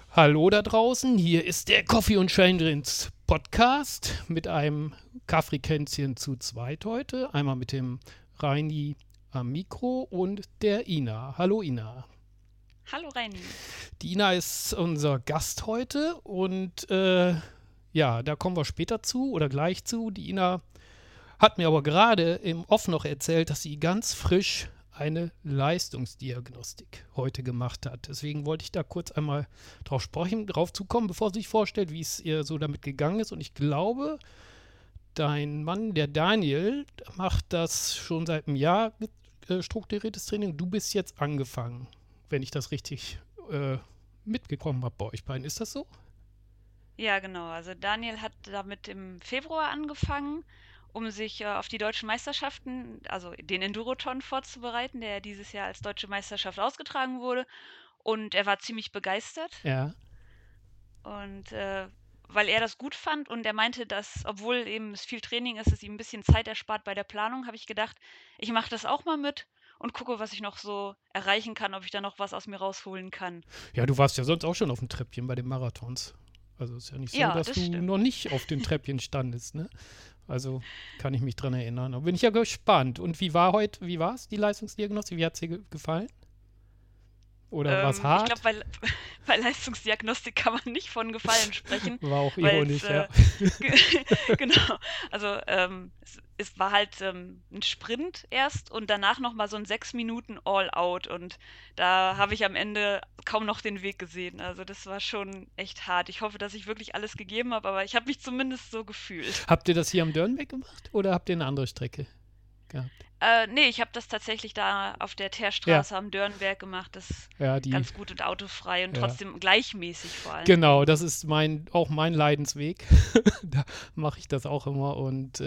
Hallo da draußen, hier ist der Coffee und Challenges Podcast mit einem Kaffeekränzchen zu zweit heute. Einmal mit dem Reini am Mikro und der Ina. Hallo Ina. Hallo Reini. Die Ina ist unser Gast heute und ja, da kommen wir später zu oder gleich zu. Die Ina hat mir aber gerade im Off noch erzählt, dass sie ganz frisch eine Leistungsdiagnostik heute gemacht hat. Deswegen wollte ich da kurz einmal drauf zukommen, bevor sie sich vorstellt, wie es ihr so damit gegangen ist. Und ich glaube, dein Mann, der Daniel, macht das schon seit einem Jahr strukturiertes Training. Du bist jetzt angefangen, wenn ich das richtig mitgekommen habe bei euch beiden. Ist das so? Ja, genau. Also Daniel hat damit im Februar angefangen, um sich auf die deutschen Meisterschaften, also den Enduroton vorzubereiten, der ja dieses Jahr als deutsche Meisterschaft ausgetragen wurde. Und er war ziemlich begeistert. Ja. Und weil er das gut fand und er meinte, dass, obwohl eben es viel Training ist, es ihm ein bisschen Zeit erspart bei der Planung, habe ich gedacht, ich mache das auch mal mit und gucke, was ich noch so erreichen kann, ob ich da noch was aus mir rausholen kann. Ja, du warst ja sonst auch schon auf dem Treppchen bei den Marathons. Also ist ja nicht so, Ja, dass das du stimmt. noch nicht auf den Treppchen standest, ne? Also kann ich mich dran erinnern. Aber bin ich ja gespannt. Und wie war es, die Leistungsdiagnostik? Wie hat es dir gefallen? Oder war es Ich glaube, hart? bei Leistungsdiagnostik kann man nicht von Gefallen sprechen, War auch weil es, ironisch, ja. ge genau, also es war halt ein Sprint erst und danach nochmal so ein 6 Minuten All-Out und da habe ich am Ende kaum noch den Weg gesehen. Also das war schon echt hart. Ich hoffe, dass ich wirklich alles gegeben habe, aber ich habe mich zumindest so gefühlt. Habt ihr das hier am Dörnbeck gemacht oder habt ihr eine andere Strecke gehabt? Ne, ich habe das tatsächlich da auf der Ja, Teerstraße am Dörnberg gemacht. Das ist ja, die, ganz gut und autofrei und ja. trotzdem gleichmäßig vor allen Genau, Dingen. das ist auch mein Leidensweg. Da mache ich das auch immer und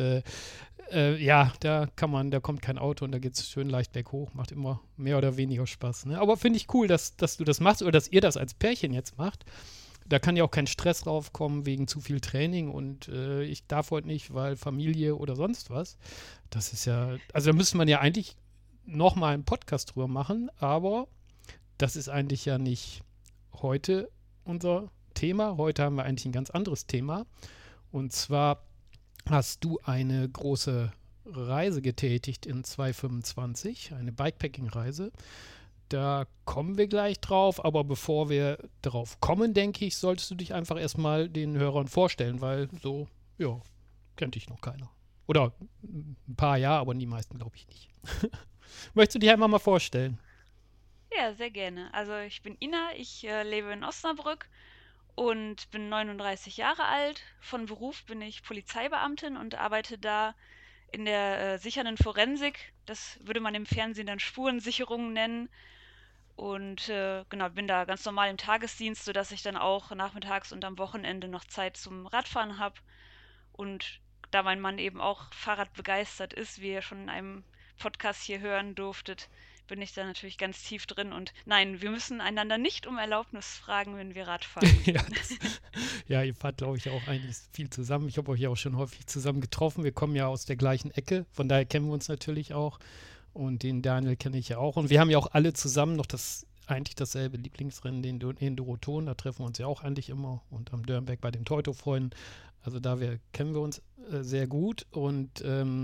ja, da kommt kein Auto und da geht es schön leicht berghoch, macht immer mehr oder weniger Spaß. Ne? Aber finde ich cool, dass du das machst oder dass ihr das als Pärchen jetzt macht. Da kann ja auch kein Stress draufkommen wegen zu viel Training und ich darf heute nicht, weil Familie oder sonst was. Das ist ja, also da müsste man ja eigentlich nochmal einen Podcast drüber machen, aber das ist eigentlich ja nicht heute unser Thema. Heute haben wir eigentlich ein ganz anderes Thema. Und zwar hast du eine große Reise getätigt in 2025, eine Bikepacking-Reise. Da kommen wir gleich drauf, aber bevor wir darauf kommen, denke ich, solltest du dich einfach erstmal den Hörern vorstellen, weil so, ja, kennt dich noch keiner. Oder ein paar ja, aber die meisten glaube ich nicht. Möchtest du dich einfach mal vorstellen? Ja, sehr gerne. Also ich bin Ina, ich lebe in Osnabrück und bin 39 Jahre alt. Von Beruf bin ich Polizeibeamtin und arbeite da in der sichernden Forensik. Das würde man im Fernsehen dann Spurensicherung nennen. Und genau, bin da ganz normal im Tagesdienst, sodass ich dann auch nachmittags und am Wochenende noch Zeit zum Radfahren habe. Und da mein Mann eben auch Fahrrad begeistert ist, wie ihr schon in einem Podcast hier hören durftet, bin ich da natürlich ganz tief drin. Und nein, wir müssen einander nicht um Erlaubnis fragen, wenn wir Radfahren ja, gehen. ja, ihr fahrt, glaube ich, auch eigentlich viel zusammen. Ich habe euch ja auch schon häufig zusammen getroffen. Wir kommen ja aus der gleichen Ecke, von daher kennen wir uns natürlich auch. Und den Daniel kenne ich ja auch. Und wir haben ja auch alle zusammen noch eigentlich dasselbe Lieblingsrennen, den Enduroton. Da treffen wir uns ja auch eigentlich immer. Und am Dörnberg bei den Teuto-Freunden. Also kennen wir uns sehr gut. Und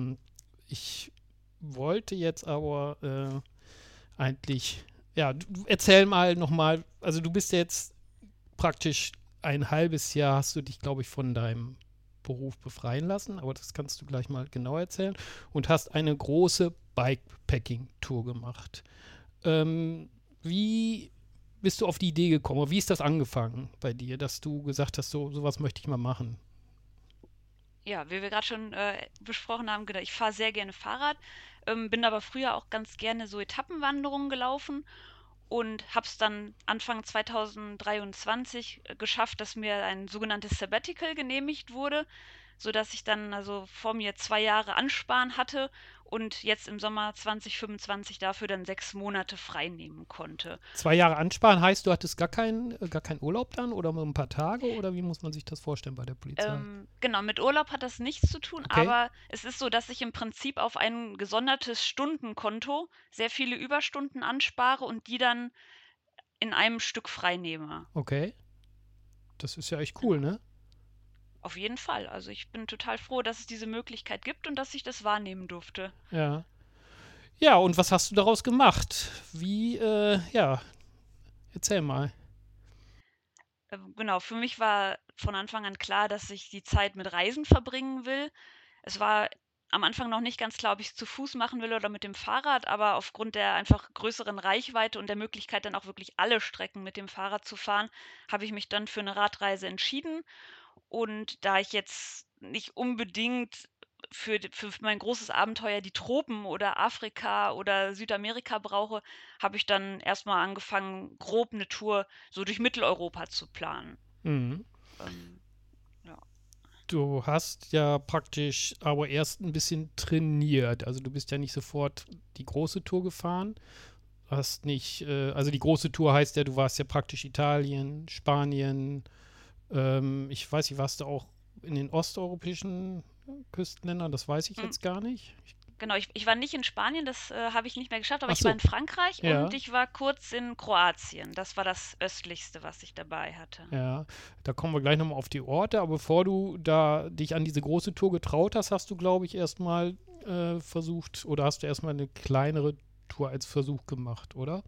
ich wollte jetzt aber eigentlich, ja, du erzähl mal nochmal, also du bist jetzt praktisch ein halbes Jahr hast du dich, glaube ich, von deinem Beruf befreien lassen, aber das kannst du gleich mal genau erzählen. Und hast eine große Bikepacking-Tour gemacht. Wie bist du auf die Idee gekommen? Wie ist das angefangen bei dir, dass du gesagt hast, sowas möchte ich mal machen? Ja, wie wir gerade schon besprochen haben, genau, ich fahre sehr gerne Fahrrad, bin aber früher auch ganz gerne so Etappenwanderungen gelaufen und habe es dann Anfang 2023 geschafft, dass mir ein sogenanntes Sabbatical genehmigt wurde, sodass ich dann also vor mir 2 Jahre Ansparen hatte und jetzt im Sommer 2025 dafür dann 6 Monate frei nehmen konnte. 2 Jahre ansparen heißt, du hattest gar keinen Urlaub dann oder nur ein paar Tage oder wie muss man sich das vorstellen bei der Polizei? Genau, mit Urlaub hat das nichts zu tun, Okay, aber es ist so, dass ich im Prinzip auf ein gesondertes Stundenkonto sehr viele Überstunden anspare und die dann in einem Stück freinehme. okay. das ist ja echt cool, Genau. ne? Auf jeden Fall. Also ich bin total froh, dass es diese Möglichkeit gibt und dass ich das wahrnehmen durfte. Ja. Ja, und was hast du daraus gemacht? Wie, ja, erzähl mal. Genau, für mich war von Anfang an klar, dass ich die Zeit mit Reisen verbringen will. Es war am Anfang noch nicht ganz klar, ob ich es zu Fuß machen will oder mit dem Fahrrad, aber aufgrund der einfach größeren Reichweite und der Möglichkeit, dann auch wirklich alle Strecken mit dem Fahrrad zu fahren, habe ich mich dann für eine Radreise entschieden. Und da ich jetzt nicht unbedingt für mein großes Abenteuer die Tropen oder Afrika oder Südamerika brauche, habe ich dann erst mal angefangen, grob 'ne Tour so durch Mitteleuropa zu planen. Mhm. Ähm, ja. Du hast ja praktisch aber erst ein bisschen trainiert. Also du bist ja nicht sofort die große Tour gefahren. Hast nicht, also die große Tour heißt ja, du warst ja praktisch Italien, Spanien, ich weiß nicht, warst du auch in den osteuropäischen Küstenländern? Das weiß ich Hm, jetzt gar nicht. genau, ich war nicht in Spanien, das, habe ich nicht mehr geschafft, aber Ach ich war so, in Frankreich und ja, ich war kurz in Kroatien. Das war das Östlichste, was ich dabei hatte. ja. Da kommen wir gleich nochmal auf die Orte. Aber bevor du da dich an diese große Tour getraut hast, hast du, glaube ich, erstmal versucht oder hast du erstmal eine kleinere Tour als Versuch gemacht, oder?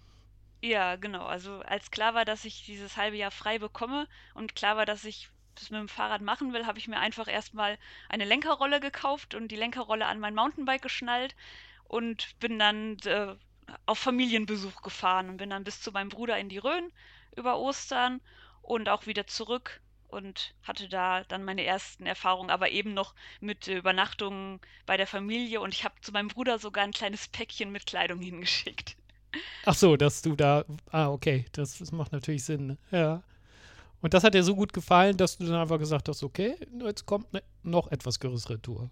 Ja, genau. Also, als klar war, dass ich dieses halbe Jahr frei bekomme und klar war, dass ich das mit dem Fahrrad machen will, habe ich mir einfach erst mal eine Lenkerrolle gekauft und die Lenkerrolle an mein Mountainbike geschnallt und bin dann, auf Familienbesuch gefahren und bin dann bis zu meinem Bruder in die Rhön über Ostern und auch wieder zurück und hatte da dann meine ersten Erfahrungen, aber eben noch mit Übernachtungen bei der Familie und ich habe zu meinem Bruder sogar ein kleines Päckchen mit Kleidung hingeschickt. Ach so, dass du da. Ah, okay, das macht natürlich Sinn. Ne? Ja. Und das hat dir so gut gefallen, dass du dann einfach gesagt hast, okay, jetzt kommt eine noch etwas größere Tour.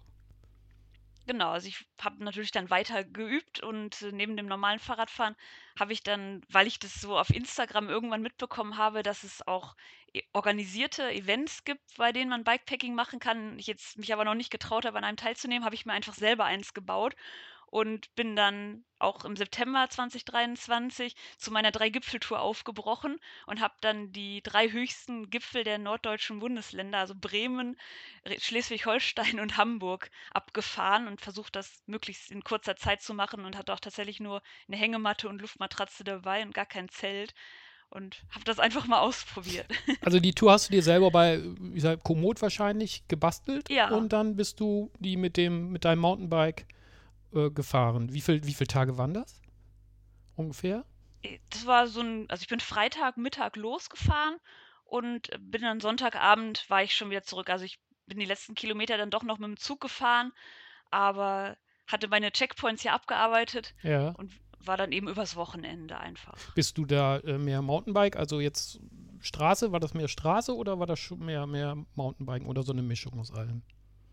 Genau, also ich habe natürlich dann weiter geübt und, neben dem normalen Fahrradfahren habe ich dann, weil ich das so auf Instagram irgendwann mitbekommen habe, dass es auch organisierte Events gibt, bei denen man Bikepacking machen kann, ich jetzt mich aber noch nicht getraut habe, an einem teilzunehmen, habe ich mir einfach selber eins gebaut und bin dann auch im September 2023 zu meiner 3 Gipfeltour aufgebrochen und habe dann die 3 höchsten Gipfel der norddeutschen Bundesländer, also Bremen, Schleswig-Holstein und Hamburg abgefahren und versucht, das möglichst in kurzer Zeit zu machen und hatte auch tatsächlich nur eine Hängematte und Luftmatratze dabei und gar kein Zelt und habe das einfach mal ausprobiert. Also die Tour hast du dir selber bei, wie gesagt, Komoot wahrscheinlich gebastelt Ja, und dann bist du die mit deinem Mountainbike gefahren. Wie viel Tage waren das ungefähr? das war so ein, also, ich bin Freitagmittag losgefahren und bin dann Sonntagabend war ich schon wieder zurück. Also, ich bin die letzten Kilometer dann doch noch mit dem Zug gefahren, aber hatte meine Checkpoints hier abgearbeitet Ja. und war dann eben übers Wochenende einfach. Bist du da mehr Mountainbike, also jetzt Straße, war das mehr Straße oder war das schon mehr Mountainbiken oder so eine Mischung aus allem?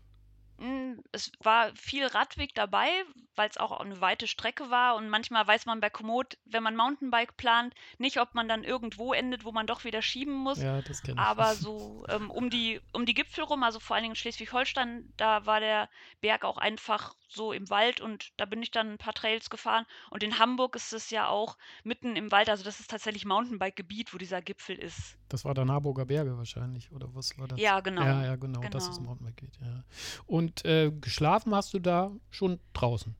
Es war viel Radweg dabei, weil es auch 'ne weite Strecke war und manchmal weiß man bei Komoot, wenn man Mountainbike plant, nicht, ob man dann irgendwo endet, wo man doch wieder schieben muss. Ja, das kenne ich. Aber so, um die Gipfel rum, also vor allen Dingen in Schleswig-Holstein, da war der Berg auch einfach so im Wald und da bin ich dann 'n paar Trails gefahren. Und in Hamburg ist es ja auch mitten im Wald, also das ist tatsächlich Mountainbike-Gebiet, wo dieser Gipfel ist. Das war dann Harburger Berge wahrscheinlich, oder was war das? Ja, Ja, genau, ja, genau, das ist genau. Mountainbike, ja. Und geschlafen hast du da schon draußen?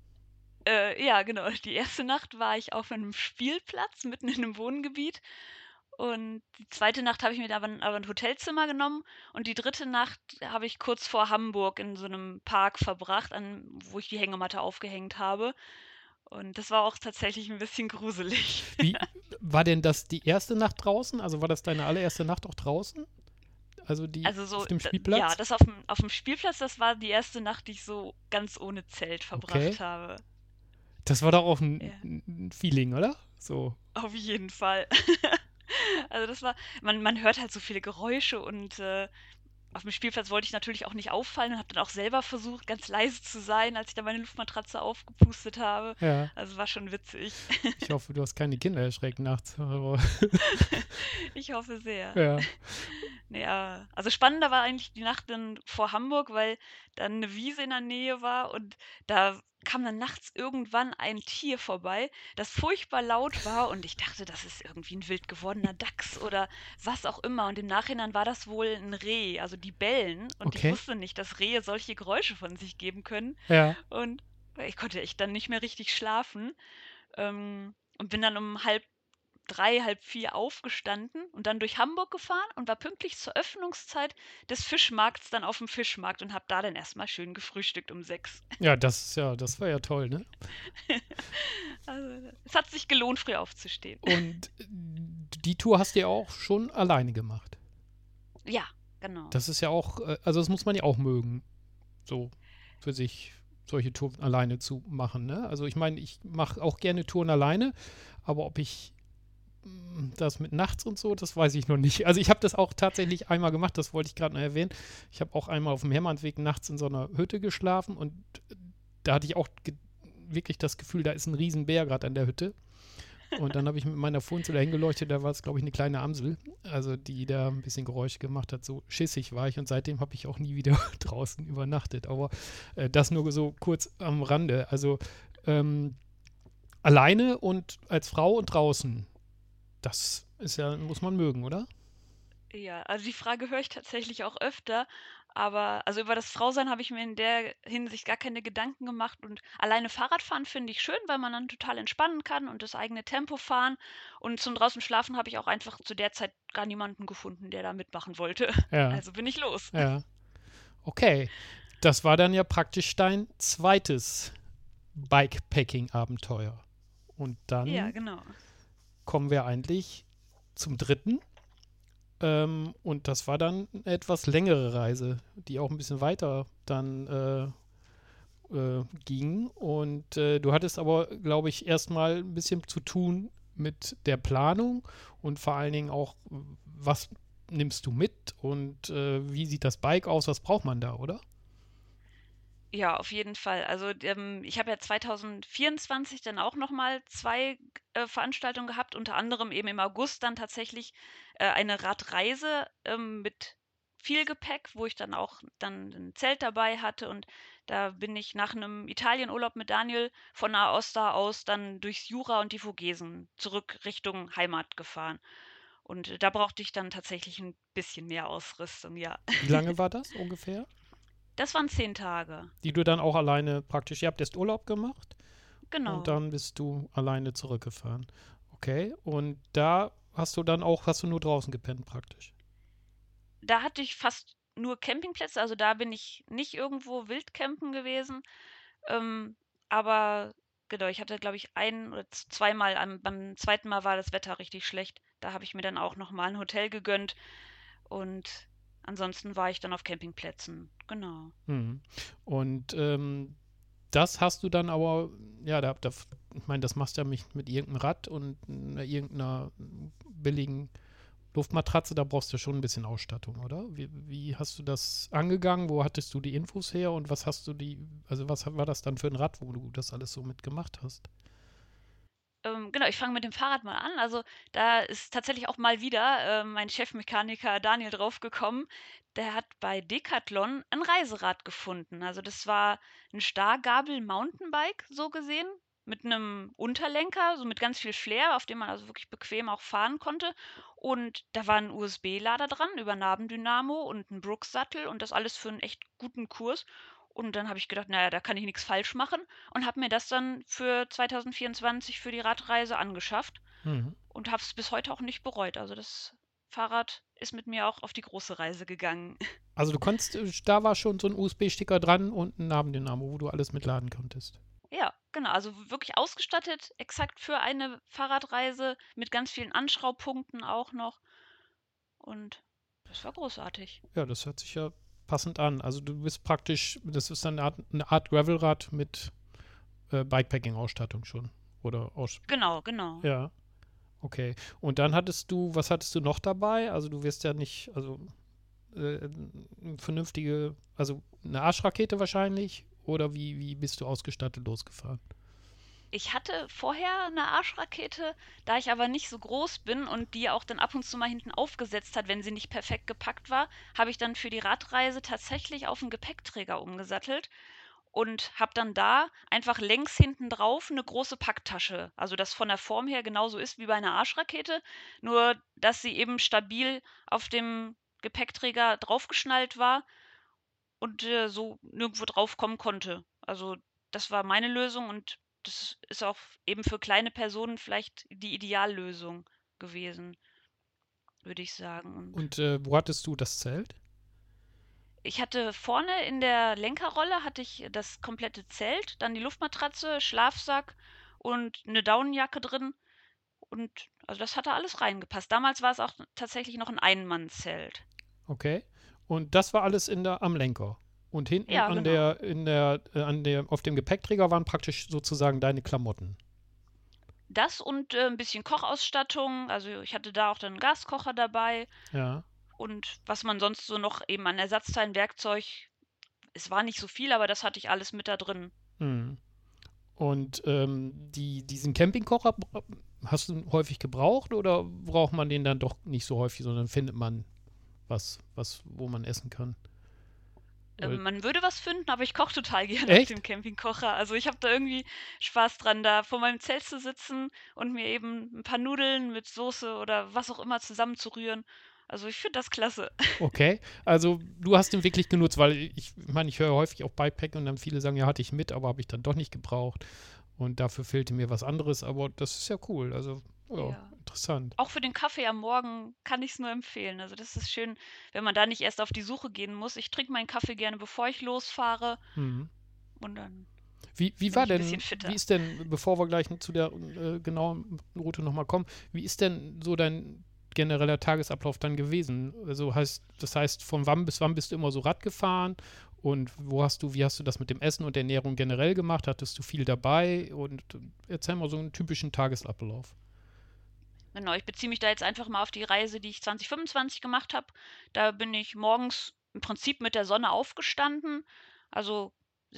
Ja, genau. Die erste Nacht war ich auf einem Spielplatz mitten in 'nem Wohngebiet und die zweite Nacht habe ich mir aber 'n Hotelzimmer genommen und die dritte Nacht habe ich kurz vor Hamburg in so 'nem Park verbracht, wo ich die Hängematte aufgehängt habe. Und das war auch tatsächlich 'n bisschen gruselig. Wie war denn das die erste Nacht draußen? Also war das deine allererste Nacht auch draußen? Also die Also so, auf dem ja, Spielplatz? das auf dem Spielplatz, das war die erste Nacht, die ich so ganz ohne Zelt Okay. verbracht habe. Das war doch auch ein, Ja. ein Feeling, oder? So. Auf jeden Fall. Also, das war, man hört halt so viele Geräusche und, auf dem Spielplatz wollte ich natürlich auch nicht auffallen und habe dann auch selber versucht, ganz leise zu sein, als ich da meine Luftmatratze aufgepustet habe. Ja. Also, war schon witzig. Ich hoffe, du hast keine Kinder erschreckt nachts. Aber Ich hoffe sehr. ja. Ne, ja, also spannender war eigentlich die Nacht dann vor Hamburg, weil dann 'ne Wiese in der Nähe war und da kam dann nachts irgendwann ein Tier vorbei, das furchtbar laut war und ich dachte, das ist irgendwie ein wild gewordener Dachs oder was auch immer. Und im Nachhinein war das wohl ein Reh, also die bellen. Und ich Okay. wusste nicht, dass Rehe solche Geräusche von sich geben können. Ja. Und ich konnte echt dann nicht mehr richtig schlafen. Und bin dann um halb drei, halb vier aufgestanden und dann durch Hamburg gefahren und war pünktlich zur Öffnungszeit des Fischmarkts dann auf dem Fischmarkt und habe da dann erstmal schön gefrühstückt um 6. Ja, das war ja toll, ne? Also, es hat sich gelohnt, früh aufzustehen. Und die Tour hast du ja auch schon alleine gemacht. Ja, genau. Das ist ja auch, also das muss man ja auch mögen, so für sich solche Touren alleine zu machen, ne? Also ich meine, ich mache auch gerne Touren alleine, aber ob ich das mit nachts und so, das weiß ich noch nicht. Also ich habe das auch tatsächlich einmal gemacht, das wollte ich gerade noch erwähnen. Ich habe auch einmal auf dem Hermannweg nachts in so einer Hütte geschlafen und da hatte ich auch wirklich das Gefühl, da ist ein Riesenbär gerade an der Hütte. Und dann habe ich mit meiner Funzel dahin geleuchtet, da war es, glaube ich, eine kleine Amsel, also die da ein bisschen Geräusche gemacht hat. So schissig war ich und seitdem habe ich auch nie wieder draußen übernachtet. Aber das nur so kurz am Rande. Also alleine und als Frau und draußen, das ist ja, muss man mögen, oder? Ja, also die Frage höre ich tatsächlich auch öfter, aber also über das Frausein habe ich mir in der Hinsicht gar keine Gedanken gemacht und alleine Fahrradfahren finde ich schön, weil man dann total entspannen kann und das eigene Tempo fahren und zum draußen schlafen habe ich auch einfach zu der Zeit gar niemanden gefunden, der da mitmachen wollte. Ja, Also bin ich los. ja. Okay. Das war dann ja praktisch dein zweites Bikepacking-Abenteuer. Und Ja, dann genau. kommen wir eigentlich zum dritten. Und das war dann eine etwas längere Reise, die auch ein bisschen weiter dann ging. Und du hattest aber, glaube ich, erstmal ein bisschen zu tun mit der Planung und vor allen Dingen auch, was nimmst du mit und wie sieht das Bike aus, was braucht man da, oder? Ja, auf jeden Fall. Also, ich habe ja 2024 dann auch noch mal 2 Veranstaltungen gehabt, unter anderem eben im August dann tatsächlich, eine Radreise, mit viel Gepäck, wo ich dann auch dann 'n Zelt dabei hatte und da bin ich nach einem Italienurlaub mit Daniel von Aosta aus dann durchs Jura und die Vogesen zurück Richtung Heimat gefahren. Und da brauchte ich dann tatsächlich ein bisschen mehr Ausrüstung, ja. Wie lange war das ungefähr? Das waren 10 Tage. Die du dann auch alleine praktisch, ihr habt erst Urlaub gemacht und Genau. dann bist du alleine zurückgefahren. Okay, und da hast du dann auch, hast du nur draußen gepennt praktisch. Da hatte ich fast nur Campingplätze, also da bin ich nicht irgendwo wild campen gewesen. Ähm, aber genau, ich hatte, glaube ich, ein oder zweimal, beim zweiten Mal war das Wetter richtig schlecht. Da habe ich mir dann auch nochmal ein Hotel gegönnt und ansonsten war ich dann auf Campingplätzen. Genau. Mhm. Und das hast du dann aber, ja, ich meine, das machst du ja mit irgendeinem Rad und irgendeiner billigen Luftmatratze, da brauchst du schon ein bisschen Ausstattung, oder? Wie hast du das angegangen? Wo hattest du die Infos her und was hast du also was war das dann für ein Rad, wo du das alles so mitgemacht hast? Genau, ich fange mit dem Fahrrad mal an. Also, da ist tatsächlich auch mal wieder, mein Chefmechaniker Daniel draufgekommen. Der hat bei Decathlon ein Reiserad gefunden. Also, das war ein Stargabel-Mountainbike so gesehen mit einem Unterlenker, so mit ganz viel Flair, auf dem man also wirklich bequem auch fahren konnte. Und da war ein USB-Lader dran über Nabendynamo und ein Brooks-Sattel und das alles für einen echt guten Kurs. Und dann habe ich gedacht: „Na ja, da kann ich nichts falsch machen.“ und habe mir das dann für 2024 für die Radreise angeschafft Mhm. und habe es bis heute auch nicht bereut. Also, das Fahrrad ist mit mir auch auf die große Reise gegangen. Also du konntest, da war schon so ein USB-Sticker dran und ein Nabendynamo, wo du alles mitladen konntest. Ja, genau, also wirklich ausgestattet, exakt für eine Fahrradreise mit ganz vielen Anschraubpunkten auch noch und das war großartig. Ja, das hört sich ja passend an. Also du bist praktisch, das ist dann eine Art Gravelrad mit Bikepacking-Ausstattung schon. Oder aus. Genau, genau. Ja, okay. Und dann was hattest du noch dabei? Also du wirst ja nicht, also vernünftige, also eine Arschrakete wahrscheinlich. Oder wie bist du ausgestattet losgefahren? Ich hatte vorher eine Arschrakete, da ich aber nicht so groß bin und die auch dann ab und zu mal hinten aufgesetzt hat, wenn sie nicht perfekt gepackt war, habe ich dann für die Radreise tatsächlich auf 'n Gepäckträger umgesattelt und habe dann da einfach längs hinten drauf eine große Packtasche. Also, das von der Form her genauso ist wie bei einer Arschrakete, nur dass sie eben stabil auf dem Gepäckträger draufgeschnallt war und, so nirgendwo draufkommen konnte. Also, das war meine Lösung und das ist auch eben für kleine Personen vielleicht die Ideallösung gewesen, würde ich sagen. Und Und wo hattest du das Zelt? ich hatte vorne in der Lenkerrolle hatte ich das komplette Zelt, dann die Luftmatratze, Schlafsack und eine Daunenjacke drin und also, das hatte alles reingepasst. Damals war es auch tatsächlich noch 'n Einmannzelt. Okay. Und das war alles am Lenker. Und hinten Ja, genau. auf dem Gepäckträger waren praktisch sozusagen deine Klamotten. Das und, 'n bisschen Kochausstattung. Also, ich hatte da auch dann 'n Gaskocher dabei Ja. und was man sonst so noch eben an Ersatzteilen, Werkzeug es war nicht so viel, aber das hatte ich alles mit da drin. Mhm. Und diesen Campingkocher hast du häufig gebraucht oder braucht man den dann doch nicht so häufig, sondern findet man wo man essen kann? Oder, Man würde was finden, aber ich koche total gerne auf dem echt? Campingkocher. Also, ich habe da irgendwie Spaß dran, da vor meinem Zelt zu sitzen und mir eben 'n paar Nudeln mit Soße oder was auch immer zusammenzurühren. Also, ich finde das klasse. Okay. Also du hast den wirklich genutzt, weil ich meine, ich höre häufig auch Bikepack und dann viele sagen, ja, hatte ich mit, aber habe ich dann doch nicht gebraucht. Und dafür fehlte mir was anderes, aber das ist ja cool. Also, ja, Ja. interessant. Auch für den Kaffee am Morgen kann ich's nur empfehlen. Also, das ist schön, wenn man da nicht erst auf die Suche gehen muss. Ich trinke meinen Kaffee gerne, bevor ich losfahre Mhm. und dann Wie bin war ich 'n bisschen denn, wie fitter. ist denn, bevor wir gleich zu der genauen Route nochmal kommen, wie ist denn so dein genereller Tagesablauf dann gewesen? Also das heißt, von wann bis wann bist du immer so Rad gefahren und wie hast du das mit dem Essen und der Ernährung generell gemacht? Hattest du viel dabei? Und erzähl mal so einen typischen Tagesablauf. Genau, ich beziehe mich da jetzt einfach mal auf die Reise, die ich 2025 gemacht habe. Da bin ich morgens im Prinzip mit der Sonne aufgestanden, also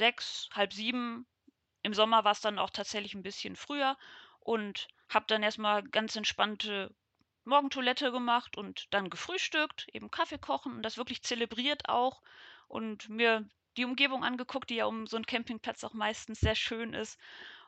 6, halb 7. Im Sommer war es dann auch tatsächlich ein bisschen früher und habe dann erst mal ganz entspannte Morgentoilette gemacht und dann gefrühstückt, eben Kaffee kochen und das wirklich zelebriert auch und mir die Umgebung angeguckt, die ja um so 'n Campingplatz auch meistens sehr schön ist.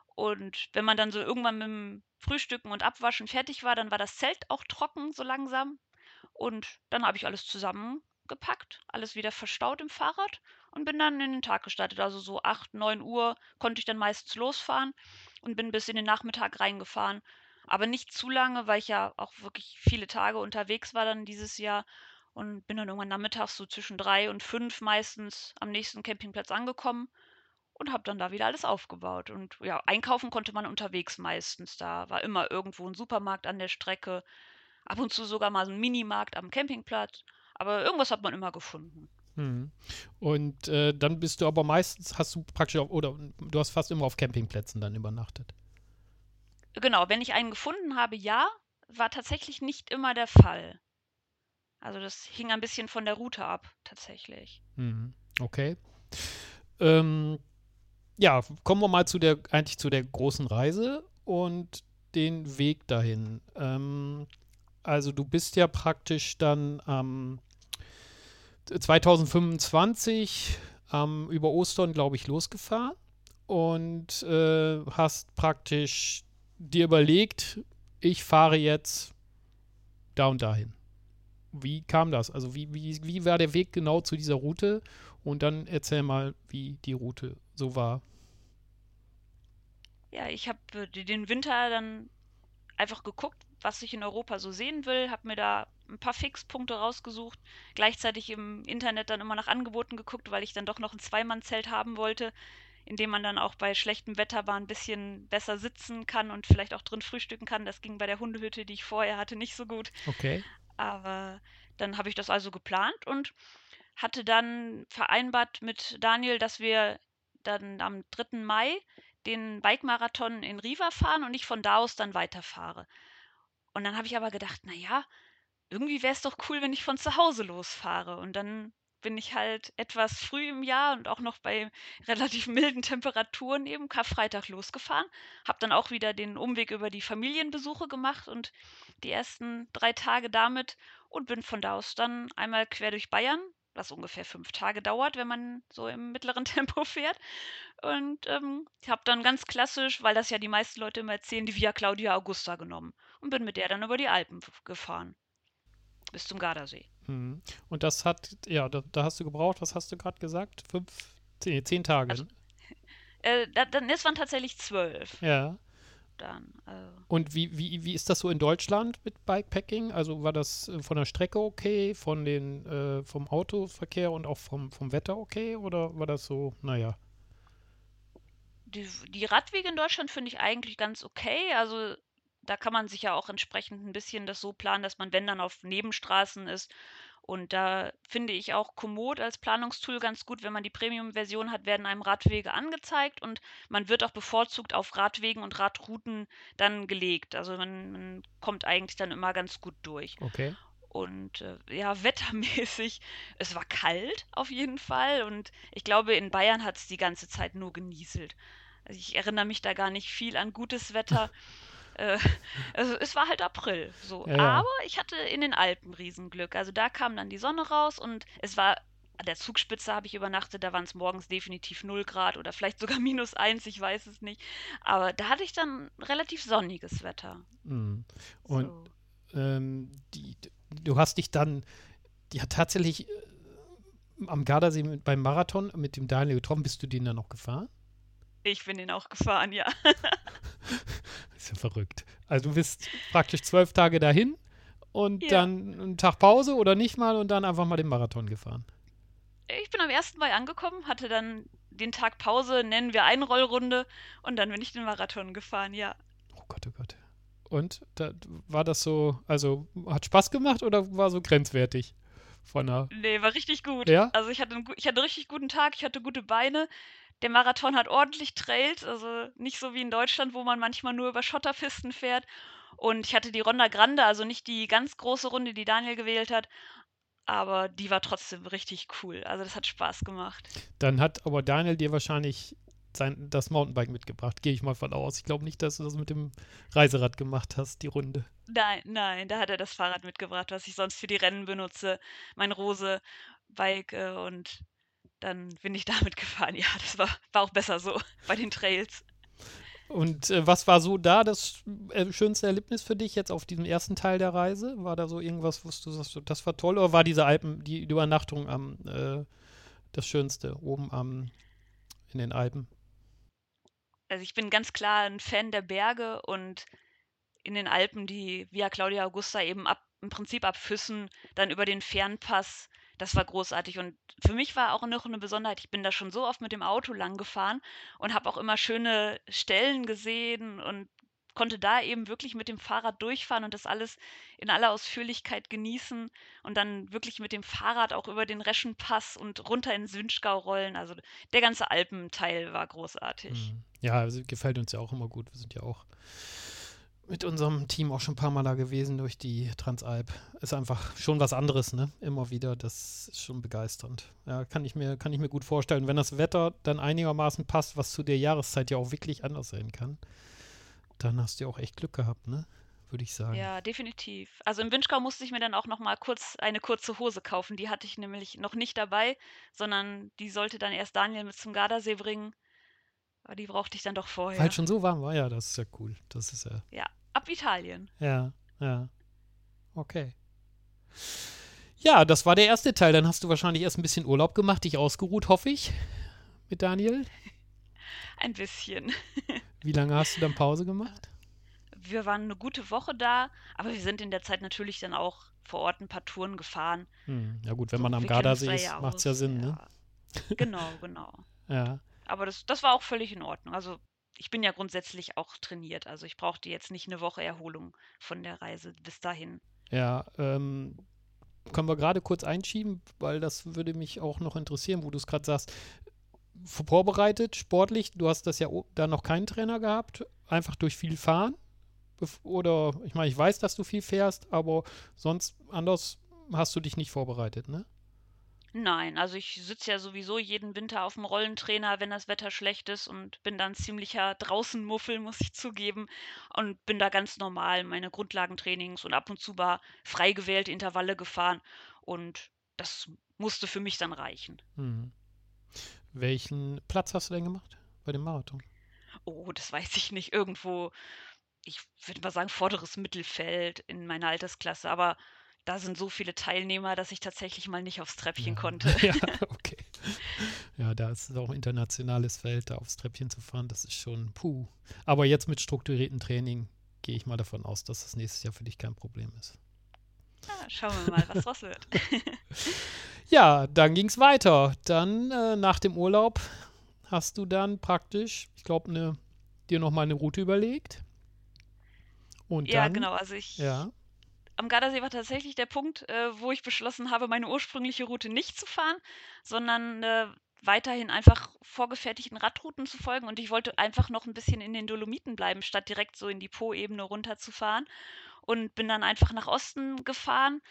Und wenn man dann so irgendwann mit'm Frühstücken und Abwaschen fertig war, dann war das Zelt auch trocken so langsam. Und dann habe ich alles zusammengepackt, alles wieder verstaut im Fahrrad und bin dann in den Tag gestartet. Also so 8, 9 Uhr konnte ich dann meistens losfahren und bin bis in den Nachmittag reingefahren. Aber nicht zu lange, weil ich ja auch wirklich viele Tage unterwegs war dann dieses Jahr und bin dann irgendwann nachmittags so zwischen 3 und 5 meistens am nächsten Campingplatz angekommen und habe dann da wieder alles aufgebaut. Und ja, einkaufen konnte man unterwegs meistens. Da war immer irgendwo ein Supermarkt an der Strecke, ab und zu sogar mal so 'n Minimarkt am Campingplatz, aber irgendwas hat man immer gefunden. Mhm. Und dann bist du aber meistens, hast du praktisch oder du hast fast immer auf Campingplätzen dann übernachtet. Genau, wenn ich einen gefunden habe, ja, war tatsächlich nicht immer der Fall. Also, das hing ein bisschen von der Route ab, tatsächlich. Mhm. Okay. Ähm, ja, kommen wir mal eigentlich zu der großen Reise und den Weg dahin. Also du bist ja praktisch dann 2025 über Ostern, glaube ich, losgefahren und hast praktisch dir überlegt, ich fahre jetzt da und dahin. Wie kam das? Also wie war der Weg genau zu dieser Route? Und dann erzähl mal, wie die Route so war. Ja, ich habe, den Winter dann einfach geguckt, was ich in Europa so sehen will, habe mir da ein paar Fixpunkte rausgesucht, gleichzeitig im Internet dann immer nach Angeboten geguckt, weil ich dann doch noch ein Zweimannzelt haben wollte, in dem man dann auch bei schlechtem Wetter mal ein bisschen besser sitzen kann und vielleicht auch drin frühstücken kann. Das ging bei der Hundehütte, die ich vorher hatte, nicht so gut. Okay. Aber dann habe ich das also geplant und hatte dann vereinbart mit Daniel, dass wir dann am 3. Mai den Bike-Marathon in Riva fahren und ich von da aus dann weiterfahre. Und dann habe ich aber gedacht: „Na ja, irgendwie wäre es doch cool, wenn ich von zu Hause losfahre.“ Und dann bin ich halt etwas früh im Jahr und auch noch bei relativ milden Temperaturen eben Karfreitag losgefahren, habe dann auch wieder den Umweg über die Familienbesuche gemacht und die ersten 3 Tage damit und bin von da aus dann einmal quer durch Bayern. was ungefähr 5 Tage dauert, wenn man so im mittleren Tempo fährt. Und, ich habe dann ganz klassisch, weil das ja die meisten Leute immer erzählen, die Via Claudia Augusta genommen und bin mit der dann über die Alpen gefahren bis zum Gardasee. Hm. Und das hat, ja, da hast du gebraucht, was hast du gerade gesagt? 10 Tage. Also, Ne? das waren tatsächlich 12 Ja. dann. Und wie ist das so in Deutschland mit Bikepacking? Also war das von der Strecke okay, vom Autoverkehr und auch vom Wetter okay? Oder war das so, naja, Die Radwege in Deutschland finde ich eigentlich ganz okay. Also, da kann man sich ja auch entsprechend ein bisschen das so planen, dass man, wenn, dann auf Nebenstraßen ist. Und da finde ich auch Komoot als Planungstool ganz gut. Wenn man die Premium-Version hat, werden einem Radwege angezeigt und man wird auch bevorzugt auf Radwegen und Radrouten dann gelegt. Also, man kommt eigentlich dann immer ganz gut durch. okay. Und, ja, wettermäßig, es war kalt auf jeden Fall und ich glaube, in Bayern hat es die ganze Zeit nur genieselt. Also, ich erinnere mich da gar nicht viel an gutes Wetter. Äh, also, es war halt April, so. Ja, Aber ja. ich hatte in den Alpen Riesenglück. Also, da kam dann die Sonne raus und es war an der Zugspitze habe ich übernachtet, da waren es morgens definitiv 0 Grad oder vielleicht sogar -1, ich weiß es nicht. Aber da hatte ich dann relativ sonniges Wetter. Hm. Und So. du hast dich dann, ja tatsächlich am Gardasee beim Marathon mit dem Daniel getroffen. Bist du den dann noch gefahren? Ich bin den auch gefahren, ja. Ist ja verrückt. Also du bist praktisch 12 Tage dahin und Ja. dann einen Tag Pause oder nicht mal und dann einfach mal den Marathon gefahren. Ich bin am 1. Mai angekommen, hatte dann den Tag Pause, nennen wir Einrollrunde, und dann bin ich den Marathon gefahren, ja. Oh Gott, oh Gott. Und da, war das so, also hat Spaß gemacht oder war so grenzwertig von der, Ne, war richtig gut. ja? Also, ich hatte 'n richtig guten Tag, ich hatte gute Beine. Der Marathon hat ordentlich Trails, also nicht so wie in Deutschland, wo man manchmal nur über Schotterpisten fährt. Und ich hatte die Ronda Grande, also nicht die ganz große Runde, die Daniel gewählt hat, aber die war trotzdem richtig cool. Also, das hat Spaß gemacht. Dann hat aber Daniel dir wahrscheinlich das Mountainbike mitgebracht, gehe ich mal von aus. Ich glaube nicht, dass du das mit dem Reiserad gemacht hast, die Runde. Nein, nein, da hat er das Fahrrad mitgebracht, was ich sonst für die Rennen benutze, mein Rose-Bike, und dann bin ich damit gefahren. Ja, das war auch besser so bei den Trails. Und was war so da das schönste Erlebnis für dich jetzt auf diesem ersten Teil der Reise? War da so irgendwas, wo du sagst, das war toll? Oder war diese Alpen, die Übernachtung das Schönste oben in den Alpen? Also, ich bin ganz klar ein Fan der Berge und in den Alpen die Via Claudia Augusta eben im Prinzip ab Füssen, dann über den Fernpass. Das war großartig und für mich war auch noch eine Besonderheit, ich bin da schon so oft mit dem Auto lang gefahren und habe auch immer schöne Stellen gesehen und konnte da eben wirklich mit dem Fahrrad durchfahren und das alles in aller Ausführlichkeit genießen und dann wirklich mit dem Fahrrad auch über den Reschenpass und runter in Vinschgau rollen. Also, der ganze Alpenteil war großartig. Hm. Ja, also gefällt uns ja auch immer gut. Wir sind ja auch mit unserem Team auch schon ein paar Mal da gewesen durch die Transalp. Ist einfach schon was anderes, ne? Immer wieder. Das ist schon begeisternd. Ja, kann ich mir gut vorstellen. Wenn das Wetter dann einigermaßen passt, was zu der Jahreszeit ja auch wirklich anders sein kann, dann hast du ja auch echt Glück gehabt, ne? Würde ich sagen. Ja, definitiv. Also, im Vinschgau musste ich mir dann auch noch mal kurz eine kurze Hose kaufen. Die hatte ich nämlich noch nicht dabei, sondern die sollte dann erst Daniel mit zum Gardasee bringen, aber die brauchte ich dann doch Weil vorher. schon so warm war, ja, das ist ja cool. Das ist ja, Ja, ab Italien. ja, ja, okay. Ja, das war der erste Teil. Dann hast du wahrscheinlich erst ein bisschen Urlaub gemacht, dich ausgeruht, hoffe ich, mit Daniel. Ein bisschen. Wie lange hast du dann Pause gemacht? Wir waren eine gute Woche da, aber wir sind in der Zeit natürlich dann auch vor Ort ein paar Touren gefahren. Hm, ja gut, wenn man So, am wir kennen uns Gardasee da ist, ja macht es ja aus. Sinn, ne? Ja, genau, genau. Ja, Aber das war auch völlig in Ordnung. Also, ich bin ja grundsätzlich auch trainiert. Also, ich brauchte jetzt nicht eine Woche Erholung von der Reise bis dahin. ja. Können wir gerade kurz einschieben, weil das würde mich auch noch interessieren, wo du es gerade sagst. Vorbereitet, sportlich, du hast das ja da noch keinen Trainer gehabt, einfach durch viel Fahren. Oder, ich meine, ich weiß, dass du viel fährst, aber sonst anders hast du dich nicht vorbereitet, ne? Nein, also ich sitze ja sowieso jeden Winter auf dem Rollentrainer, wenn das Wetter schlecht ist und bin dann ziemlicher Draußenmuffel, muss ich zugeben, und bin da ganz normal meine Grundlagentrainings und ab und zu mal frei gewählte Intervalle gefahren und das musste für mich dann reichen. Mhm. Welchen Platz hast du denn gemacht bei dem Marathon? Oh, das weiß ich nicht. Irgendwo, ich würde mal sagen, vorderes Mittelfeld in meiner Altersklasse, aber da sind so viele Teilnehmer, dass ich tatsächlich mal nicht aufs Treppchen Ja, konnte. ja, okay. Ja, da ist es auch ein internationales Feld, da aufs Treppchen zu fahren, das ist schon puh. Aber jetzt mit strukturiertem Training gehe ich mal davon aus, dass das nächstes Jahr für dich kein Problem ist. Ja, schauen wir mal, was draus wird. Ja, dann ging es weiter. Dann nach dem Urlaub hast du dann praktisch, ich glaube, dir nochmal eine Route überlegt. Und Ja, dann, genau. Also ich ja, am Gardasee war tatsächlich der Punkt, wo ich beschlossen habe, meine ursprüngliche Route nicht zu fahren, sondern, weiterhin einfach vorgefertigten Radrouten zu folgen und ich wollte einfach noch ein bisschen in den Dolomiten bleiben, statt direkt so in die Po-Ebene runterzufahren und bin dann einfach nach Osten gefahren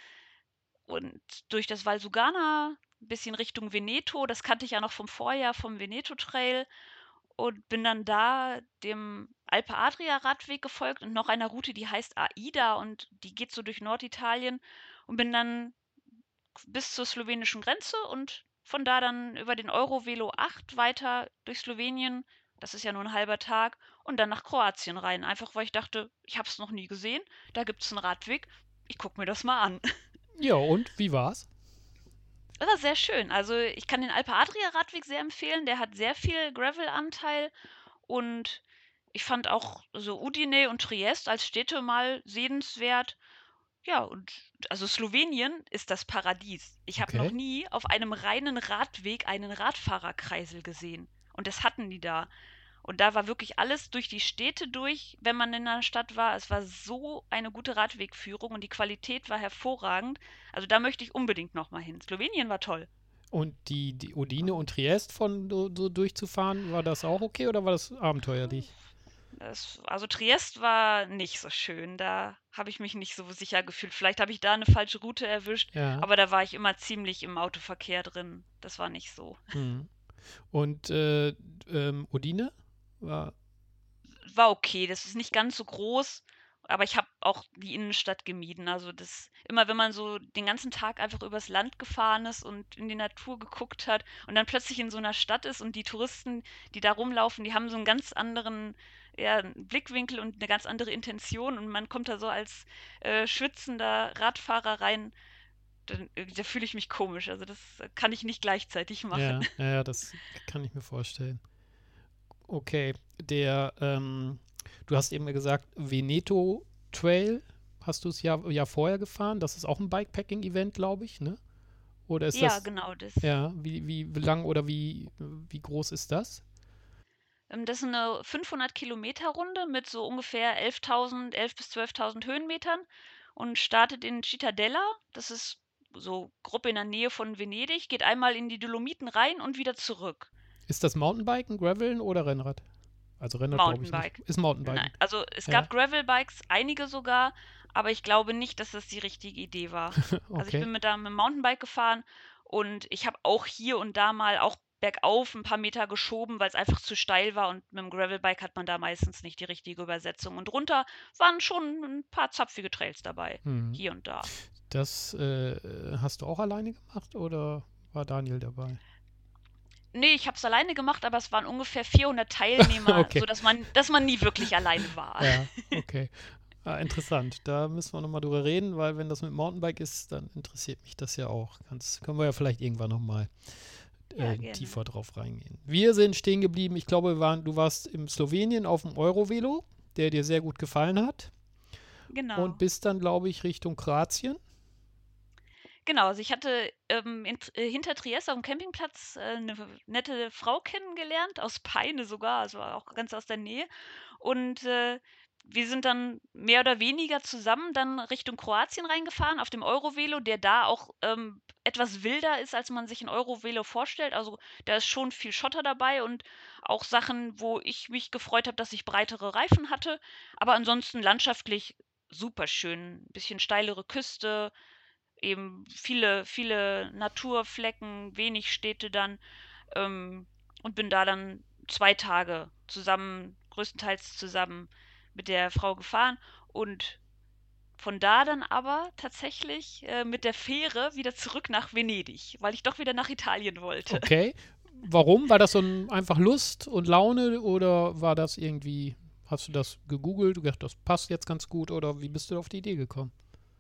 und durch das Val Sugana, 'n bisschen Richtung Veneto. Das kannte ich ja noch vom Vorjahr, vom Veneto Trail und bin dann da dem Alpe Adria Radweg gefolgt und noch einer Route, die heißt AIDA und die geht so durch Norditalien und bin dann bis zur slowenischen Grenze und von da dann über den Eurovelo 8 weiter durch Slowenien. Das ist ja nur ein halber Tag und dann nach Kroatien rein. Einfach weil ich dachte, ich habe es noch nie gesehen. Da gibt es einen Radweg. Ich gucke mir das mal an. ja, und wie war's? Das war sehr schön. Also ich kann den Alpe Adria Radweg sehr empfehlen. Der hat sehr viel Gravel-Anteil und ich fand auch so Udine und Triest als Städte mal sehenswert. Ja, und also Slowenien ist das Paradies. Ich habe noch Okay. nie auf einem reinen Radweg einen Radfahrerkreisel gesehen. Und das hatten die da. Und da war wirklich alles durch die Städte durch, wenn man in der Stadt war. Es war so eine gute Radwegführung und die Qualität war hervorragend. Also da möchte ich unbedingt noch mal hin. Slowenien war toll. Und die Udine und Triest von so durchzufahren, war das auch okay oder war das abenteuerlich? Also Triest war nicht so schön. Da habe ich mich nicht so sicher gefühlt. Vielleicht habe ich da eine falsche Route erwischt, Ja. aber da war ich immer ziemlich im Autoverkehr drin. Das war nicht so. Hm. Und Udine war, War okay, das ist nicht ganz so groß, aber ich habe auch die Innenstadt gemieden. Also das immer wenn man so den ganzen Tag einfach übers Land gefahren ist und in die Natur geguckt hat und dann plötzlich in so einer Stadt ist und die Touristen, die da rumlaufen, die haben so einen ganz anderen, ja, Blickwinkel und eine ganz andere Intention und man kommt da so als, schwitzender Radfahrer rein, dann da fühle ich mich komisch. Also das kann ich nicht gleichzeitig machen. ja, das kann ich mir vorstellen. Okay, du hast eben gesagt, Veneto Trail, hast du es ja vorher gefahren? Das ist auch ein Bikepacking-Event, glaube ich, ne? Oder ist Ja, das, genau, das ja, wie lang oder wie groß ist das? Das ist 'ne 500 Kilometer Runde mit so ungefähr 11 bis 12.000 Höhenmetern und startet in Cittadella. Das ist so grob in der Nähe von Venedig, geht einmal in die Dolomiten rein und wieder zurück. Ist das Mountainbiken, Graveln oder Rennrad? Also Rennrad glaube ich nicht. Mountainbike. Ist Nein, Mountainbiken. also es Ja, gab Gravelbikes, einige sogar, aber ich glaube nicht, dass das die richtige Idee war. Also, ich okay. bin mit dem Mountainbike gefahren und ich habe auch hier und da mal auch bergauf ein paar Meter geschoben, weil es einfach zu steil war und mit dem Gravelbike hat man da meistens nicht die richtige Übersetzung. Und runter waren schon ein paar zapfige Trails dabei, Hm. hier und da. Das hast du auch alleine gemacht oder war Daniel dabei? Ne, ich habe es alleine gemacht, aber es waren ungefähr 400 Teilnehmer, Okay, sodass man nie wirklich alleine war. ja, okay. Ah, interessant. Da müssen wir nochmal drüber reden, weil wenn das mit Mountainbike ist, dann interessiert mich das ja auch. Können wir ja vielleicht irgendwann nochmal Ja, gerne. tiefer drauf reingehen. Wir sind stehen geblieben. Ich glaube, du warst in Slowenien auf dem Eurovelo, der dir sehr gut gefallen hat. Und Genau. bist dann, glaube ich, Richtung Kroatien. Genau, also ich hatte, hinter Triest auf'm Campingplatz, 'ne nette Frau kennengelernt, aus Peine sogar, also auch ganz aus der Nähe. Und, wir sind dann mehr oder weniger zusammen dann Richtung Kroatien reingefahren auf dem Eurovelo, der da auch, etwas wilder ist, als man sich 'n Eurovelo vorstellt. Also, da ist schon viel Schotter dabei und auch Sachen, wo ich mich gefreut habe, dass ich breitere Reifen hatte. Aber ansonsten landschaftlich superschön. Bisschen steilere Küste, eben viele Naturflecken, wenig Städte dann, ähm, und bin da dann 2 Tage zusammen größtenteils zusammen mit der Frau gefahren und von da dann aber tatsächlich mit der Fähre wieder zurück nach Venedig, weil ich doch wieder nach Italien wollte. Okay. Warum? War das so einfach Lust und Laune oder war das irgendwie, hast du das gegoogelt, du gedacht, das passt jetzt ganz gut oder wie bist du auf die Idee gekommen?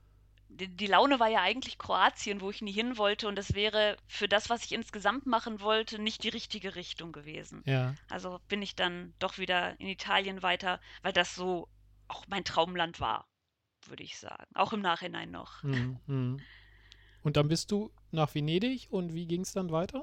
Die Laune war ja eigentlich Kroatien, wo ich nie hin wollte, und das wäre für das, was ich insgesamt machen wollte, nicht die richtige Richtung gewesen. Ja. Also bin ich dann doch wieder in Italien weiter, weil das so auch mein Traumland war, würde ich sagen. Auch im Nachhinein noch. Mhm. Mhm. Und dann bist du nach Venedig und wie ging es dann weiter?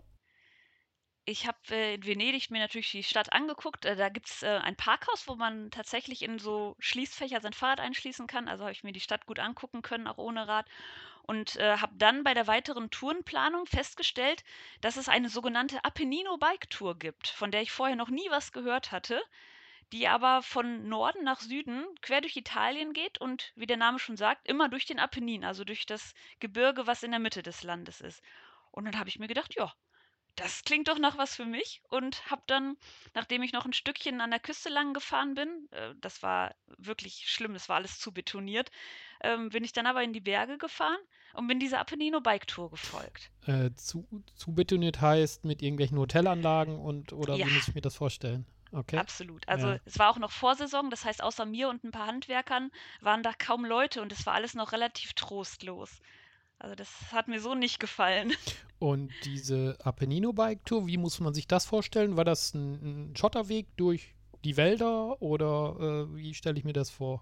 Ich habe in Venedig mir natürlich die Stadt angeguckt. Da gibt es ein Parkhaus, wo man tatsächlich in so Schließfächer sein Fahrrad einschließen kann. Also habe ich mir die Stadt gut angucken können, auch ohne Rad. Und habe dann bei der weiteren Tourenplanung festgestellt, dass es eine sogenannte Apennino Bike Tour gibt, von der ich vorher noch nie was gehört hatte, die aber von Norden nach Süden quer durch Italien geht und, wie der Name schon sagt, immer durch den Apennin, also durch das Gebirge, was in der Mitte des Landes ist. Und dann habe ich mir gedacht, ja, das klingt doch nach was für mich, und habe dann, nachdem ich noch ein Stückchen an der Küste lang gefahren bin, das war wirklich schlimm, das war alles zu betoniert, bin ich dann aber in die Berge gefahren und bin dieser Apennino Bike Tour gefolgt. Zu betoniert heißt mit irgendwelchen Hotelanlagen und oder Ja, wie muss ich mir das vorstellen? Okay. absolut. Also Ja. es war auch noch Vorsaison, das heißt, außer mir und ein paar Handwerkern waren da kaum Leute, und es war alles noch relativ trostlos. Also das hat mir so nicht gefallen. Und diese Apennino Bike Tour, wie muss man sich das vorstellen? War das ein Schotterweg durch die Wälder oder wie stelle ich mir das vor?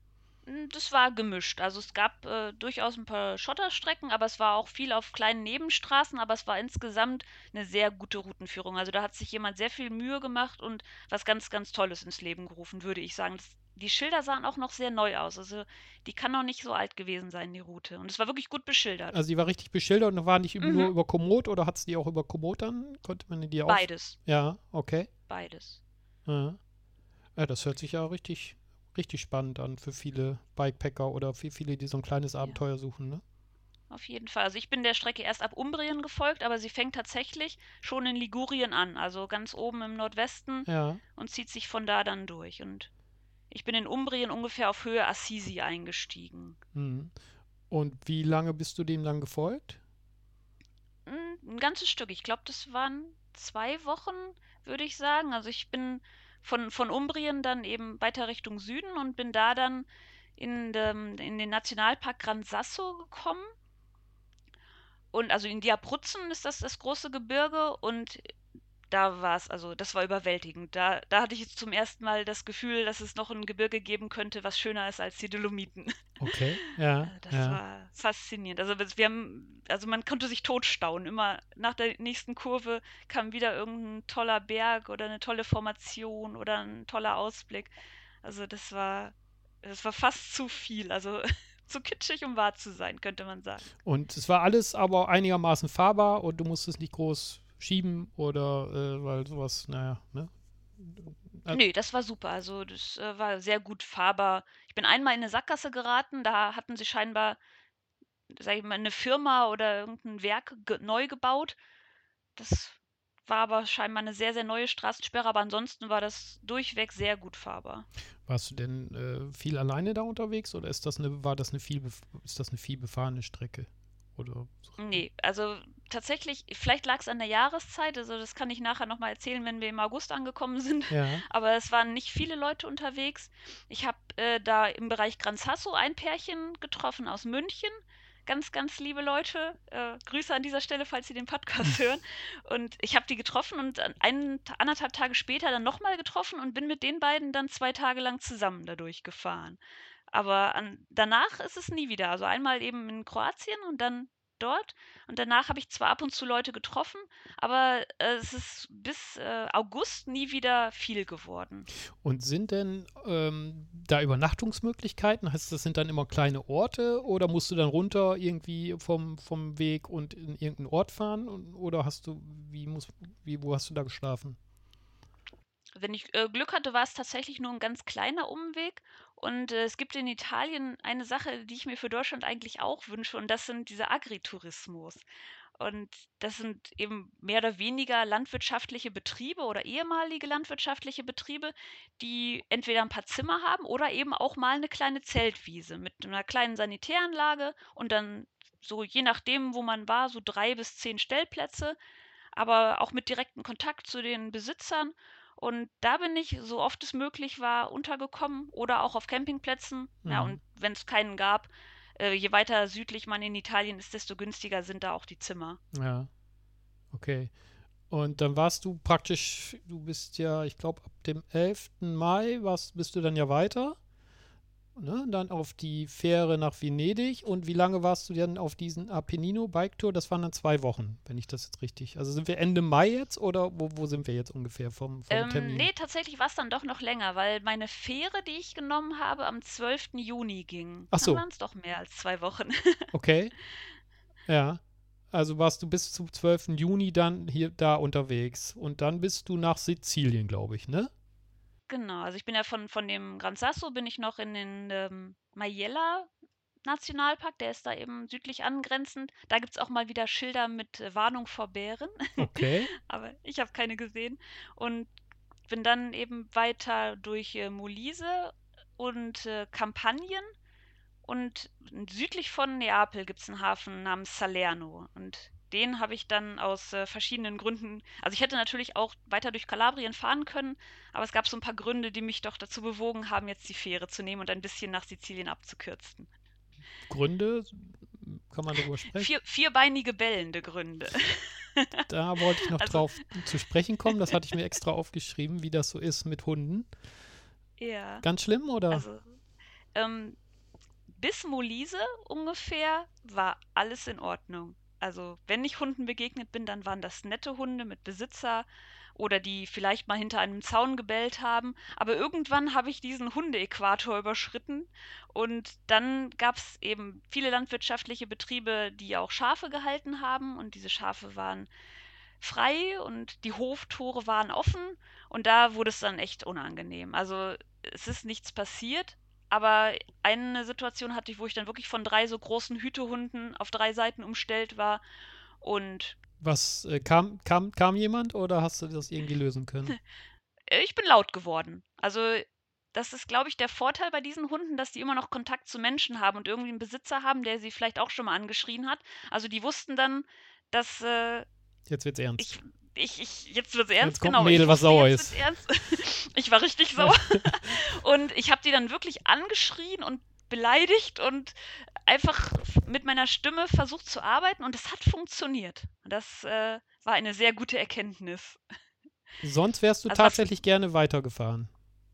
Das war gemischt. Also es gab durchaus ein paar Schotterstrecken, aber es war auch viel auf kleinen Nebenstraßen, aber es war insgesamt eine sehr gute Routenführung. Also da hat sich jemand sehr viel Mühe gemacht und was ganz, ganz Tolles ins Leben gerufen, würde ich sagen. Die Schilder sahen auch noch sehr neu aus. Also die kann noch nicht so alt gewesen sein, die Route. Und es war wirklich gut beschildert. Also die war richtig beschildert und war nicht Mhm. nur über Komoot oder hat es die auch über Komoot dann? Konnte man die auf? Beides. Ja, okay. Beides. Ja. Ja, das hört sich ja richtig, richtig spannend an für viele Bikepacker oder für viele, die so ein kleines Ja. Abenteuer suchen, ne? Auf jeden Fall. Also ich bin der Strecke erst ab Umbrien gefolgt, aber sie fängt tatsächlich schon in Ligurien an, also ganz oben im Nordwesten, Ja. und zieht sich von da dann durch. Und ich bin in Umbrien ungefähr auf Höhe Assisi eingestiegen. Mhm. Und wie lange bist du dem dann gefolgt? Ein ganzes Stück. Ich glaube, das waren 2 Wochen, würde ich sagen. Also ich bin von Umbrien dann eben weiter Richtung Süden und bin da dann in den Nationalpark Gran Sasso gekommen. Und also in die Abruzzen ist das große Gebirge, und da war es, also das war überwältigend. Da hatte ich jetzt zum ersten Mal das Gefühl, dass es noch ein Gebirge geben könnte, was schöner ist als die Dolomiten. Okay, ja, Also das ja. war faszinierend. Also man konnte sich totstaunen. Immer nach der nächsten Kurve kam wieder irgendein toller Berg oder eine tolle Formation oder ein toller Ausblick. Also das war fast zu viel. Also zu kitschig, um wahr zu sein, könnte man sagen. Und es war alles aber einigermaßen fahrbar und du musstest nicht groß schieben oder weil sowas, naja, ne? Nee, das war super. Also das war sehr gut fahrbar. Ich bin einmal in eine Sackgasse geraten, da hatten sie scheinbar, sag ich mal, eine Firma oder irgendein Werk neu gebaut. Das war aber scheinbar eine sehr, sehr neue Straßensperre, aber ansonsten war das durchweg sehr gut fahrbar. Warst du denn viel alleine da unterwegs oder ist das eine viel befahrene Strecke? Oder so? Nee, also tatsächlich, vielleicht lag es an der Jahreszeit, also das kann ich nachher noch mal erzählen, wenn wir im August angekommen sind, Ja. aber es waren nicht viele Leute unterwegs. Ich habe da im Bereich Gran Sasso ein Pärchen getroffen aus München. Ganz, ganz liebe Leute. Grüße an dieser Stelle, falls Sie den Podcast hören. Und ich habe die getroffen und anderthalb Tage später dann nochmal getroffen und bin mit den beiden dann 2 Tage lang zusammen dadurch gefahren. Aber danach ist es nie wieder. Also einmal eben in Kroatien und dann dort. Und danach habe ich zwar ab und zu Leute getroffen, aber es ist bis August nie wieder viel geworden. Und sind denn da Übernachtungsmöglichkeiten? Heißt das sind dann immer kleine Orte oder musst du dann runter irgendwie vom Weg und in irgendeinen Ort fahren? Oder wo hast du da geschlafen? Wenn ich Glück hatte, war es tatsächlich nur ein ganz kleiner Umweg. Und es gibt in Italien eine Sache, die ich mir für Deutschland eigentlich auch wünsche, und das sind diese Agritourismos. Und das sind eben mehr oder weniger landwirtschaftliche Betriebe oder ehemalige landwirtschaftliche Betriebe, die entweder ein paar Zimmer haben oder eben auch mal eine kleine Zeltwiese mit einer kleinen Sanitäranlage und dann so je nachdem, wo man war, so 3 bis 10 Stellplätze, aber auch mit direktem Kontakt zu den Besitzern. Und da bin ich, so oft es möglich war, untergekommen oder auch auf Campingplätzen. Ja, Mhm. und wenn es keinen gab, je weiter südlich man in Italien ist, desto günstiger sind da auch die Zimmer. Ja, okay. Und dann warst du praktisch, du bist ja, ich glaube, ab dem 11. Mai bist du dann ja weiter, ne? Dann auf die Fähre nach Venedig. Und wie lange warst du dann auf diesen Apennino Bike Tour? Das waren dann 2 Wochen, wenn ich das jetzt richtig. Also sind wir Ende Mai jetzt oder wo sind wir jetzt ungefähr vom Termin? Nee, tatsächlich war es dann doch noch länger, weil meine Fähre, die ich genommen habe, am 12. Juni ging. Ach Dann so, waren es doch mehr als 2 Wochen. okay. Ja. Also warst du bis zum 12. Juni dann hier da unterwegs. Und dann bist du nach Sizilien, glaube ich, ne? Genau, also ich bin ja von dem Gran Sasso bin ich noch in den Majella Nationalpark, der ist da eben südlich angrenzend. Da gibt es auch mal wieder Schilder mit Warnung vor Bären, Okay. aber ich habe keine gesehen. Und bin dann eben weiter durch Molise und Kampanien. Und südlich von Neapel gibt es einen Hafen namens Salerno. Und den habe ich dann aus verschiedenen Gründen. Also ich hätte natürlich auch weiter durch Kalabrien fahren können, aber es gab so ein paar Gründe, die mich doch dazu bewogen haben, jetzt die Fähre zu nehmen und ein bisschen nach Sizilien abzukürzen. Gründe, kann man darüber sprechen? Vierbeinige bellende Gründe. Da wollte ich noch Also, drauf zu sprechen kommen. Das hatte ich mir extra aufgeschrieben, wie das so ist mit Hunden. ja. Ganz schlimm, oder? Also, ähm, bis Molise ungefähr war alles in Ordnung. Also, wenn ich Hunden begegnet bin, dann waren das nette Hunde mit Besitzer oder die vielleicht mal hinter einem Zaun gebellt haben. Aber irgendwann habe ich diesen Hundeäquator überschritten und dann gab es eben viele landwirtschaftliche Betriebe, die auch Schafe gehalten haben und diese Schafe waren frei und die Hoftore waren offen und da wurde es dann echt unangenehm. Also es ist nichts passiert, aber eine Situation hatte ich, wo ich dann wirklich von 3 so großen Hütehunden auf 3 Seiten umstellt war und Was, kam jemand oder hast du das irgendwie lösen können? ich bin laut geworden. Also das ist, glaube ich, der Vorteil bei diesen Hunden, dass die immer noch Kontakt zu Menschen haben und irgendwie einen Besitzer haben, der sie vielleicht auch schon mal angeschrien hat. Also die wussten dann, dass Jetzt wird's ernst. Ich jetzt wird's Jetzt ernst, kommt ein genau. Ich Mädel, was wusste, sauer jetzt wird's ist. ernst. Ich war richtig sauer. Und ich habe die dann wirklich angeschrien und beleidigt und einfach mit meiner Stimme versucht zu arbeiten und es hat funktioniert. Das war eine sehr gute Erkenntnis. Sonst wärst du Also was, tatsächlich gerne weitergefahren.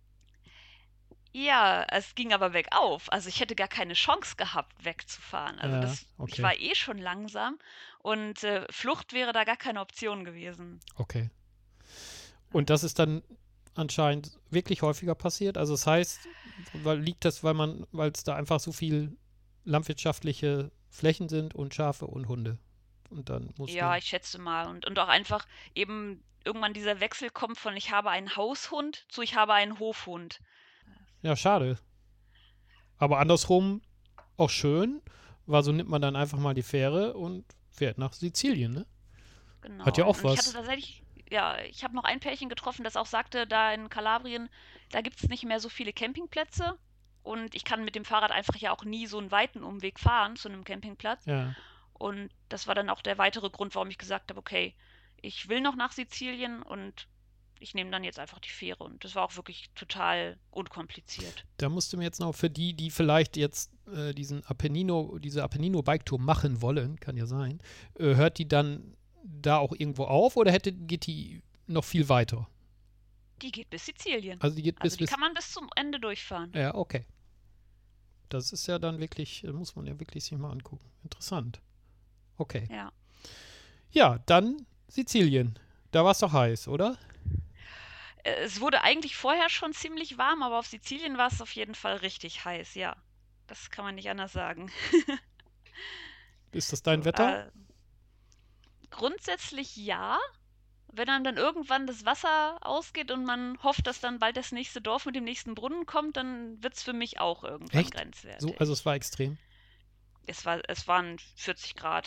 ja, es ging aber bergauf. Also ich hätte gar keine Chance gehabt, wegzufahren. Also Ja, ich okay. war eh schon langsam und Flucht wäre da gar keine Option gewesen. Okay. Und das ist dann anscheinend wirklich häufiger passiert. Also das heißt, liegt das, weil es da einfach so viel landwirtschaftliche Flächen sind und Schafe und Hunde. Und dann musst Ja, du. ich schätze mal. Und auch einfach eben irgendwann dieser Wechsel kommt von ich habe einen Haushund zu ich habe einen Hofhund. Ja, schade. Aber andersrum auch schön, weil so nimmt man dann einfach mal die Fähre und fährt nach Sizilien, ne? Hat Genau. ja auch Und ich hatte was. tatsächlich, ja, ich habe noch ein Pärchen getroffen, das auch sagte, da in Kalabrien, da gibt es nicht mehr so viele Campingplätze. Und ich kann mit dem Fahrrad einfach ja auch nie so einen weiten Umweg fahren zu einem Campingplatz. Ja. Und das war dann auch der weitere Grund, warum ich gesagt habe, okay, ich will noch nach Sizilien und ich nehme dann jetzt einfach die Fähre. Und das war auch wirklich total unkompliziert. Da musst du mir jetzt noch für die, die vielleicht jetzt diese Apennino Bike Tour machen wollen, kann ja sein, hört die dann da auch irgendwo auf oder geht die noch viel weiter? Die geht bis Sizilien. Also die geht Also die bis. kann man bis zum Ende durchfahren. Ja, okay. Das ist ja dann wirklich, muss man ja wirklich sich mal angucken. Interessant. Okay. Ja. Ja, dann Sizilien. Da war es doch heiß, oder? Es wurde eigentlich vorher schon ziemlich warm, aber auf Sizilien war es auf jeden Fall richtig heiß, ja. Das kann man nicht anders sagen. Ist das dein So, Wetter? grundsätzlich ja. Wenn einem dann irgendwann das Wasser ausgeht und man hofft, dass dann bald das nächste Dorf mit dem nächsten Brunnen kommt, dann wird es für mich auch irgendwann Echt? So, also grenzwertig. es war extrem. Es waren 40 Grad.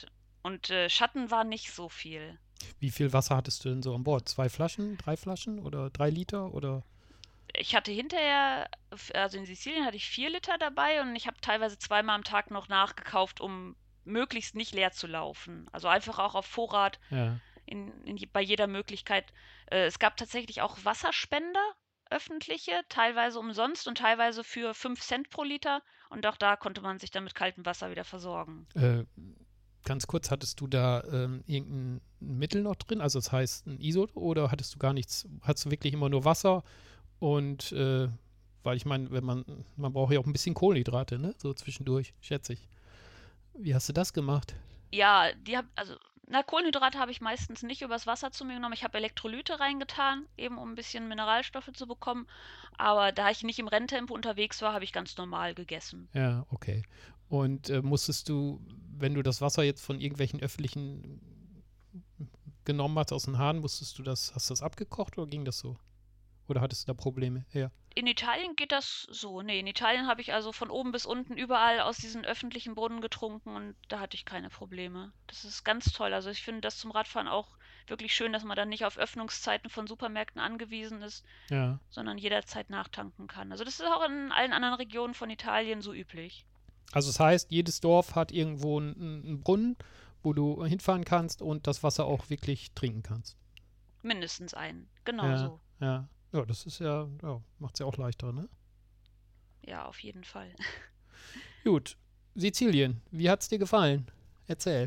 Und Schatten war nicht so viel. Wie viel Wasser hattest du denn so an Bord? 2 Flaschen, 3 Flaschen oder 3 Liter oder? Ich hatte hinterher, also in Sizilien hatte ich 4 Liter dabei und ich habe teilweise zweimal am Tag noch nachgekauft, um möglichst nicht leer zu laufen. Also einfach auch auf Vorrat Ja. bei jeder Möglichkeit. Es gab tatsächlich auch Wasserspender, öffentliche, teilweise umsonst und teilweise für 5 Cent pro Liter. Und auch da konnte man sich dann mit kaltem Wasser wieder versorgen. Ganz kurz, hattest du da irgendein Mittel noch drin? Also das heißt ein ISO oder hattest du gar nichts? Hattest du wirklich immer nur Wasser und weil ich meine, man braucht ja auch ein bisschen Kohlenhydrate, ne? So zwischendurch, schätze ich. Wie hast du das gemacht? Ja, Kohlenhydrate habe ich meistens nicht übers Wasser zu mir genommen. Ich habe Elektrolyte reingetan, eben um ein bisschen Mineralstoffe zu bekommen. Aber da ich nicht im Renntempo unterwegs war, habe ich ganz normal gegessen. Ja, okay. Und musstest du, wenn du das Wasser jetzt von irgendwelchen öffentlichen genommen hast aus dem Hahn, hast du das abgekocht oder ging das so? Oder hattest du da Probleme? Ja. In Italien geht das so. Nee, in Italien habe ich also von oben bis unten überall aus diesen öffentlichen Brunnen getrunken und da hatte ich keine Probleme. Das ist ganz toll. Also ich finde das zum Radfahren auch wirklich schön, dass man dann nicht auf Öffnungszeiten von Supermärkten angewiesen ist, Ja. sondern jederzeit nachtanken kann. Also das ist auch in allen anderen Regionen von Italien so üblich. Also das heißt, jedes Dorf hat irgendwo einen Brunnen, wo du hinfahren kannst und das Wasser auch wirklich trinken kannst. Mindestens einen. Genau Ja, so. ja. Ja, das ist ja, macht es ja auch leichter, ne? Ja, auf jeden Fall. Gut. Sizilien, wie hat's dir gefallen? Erzähl.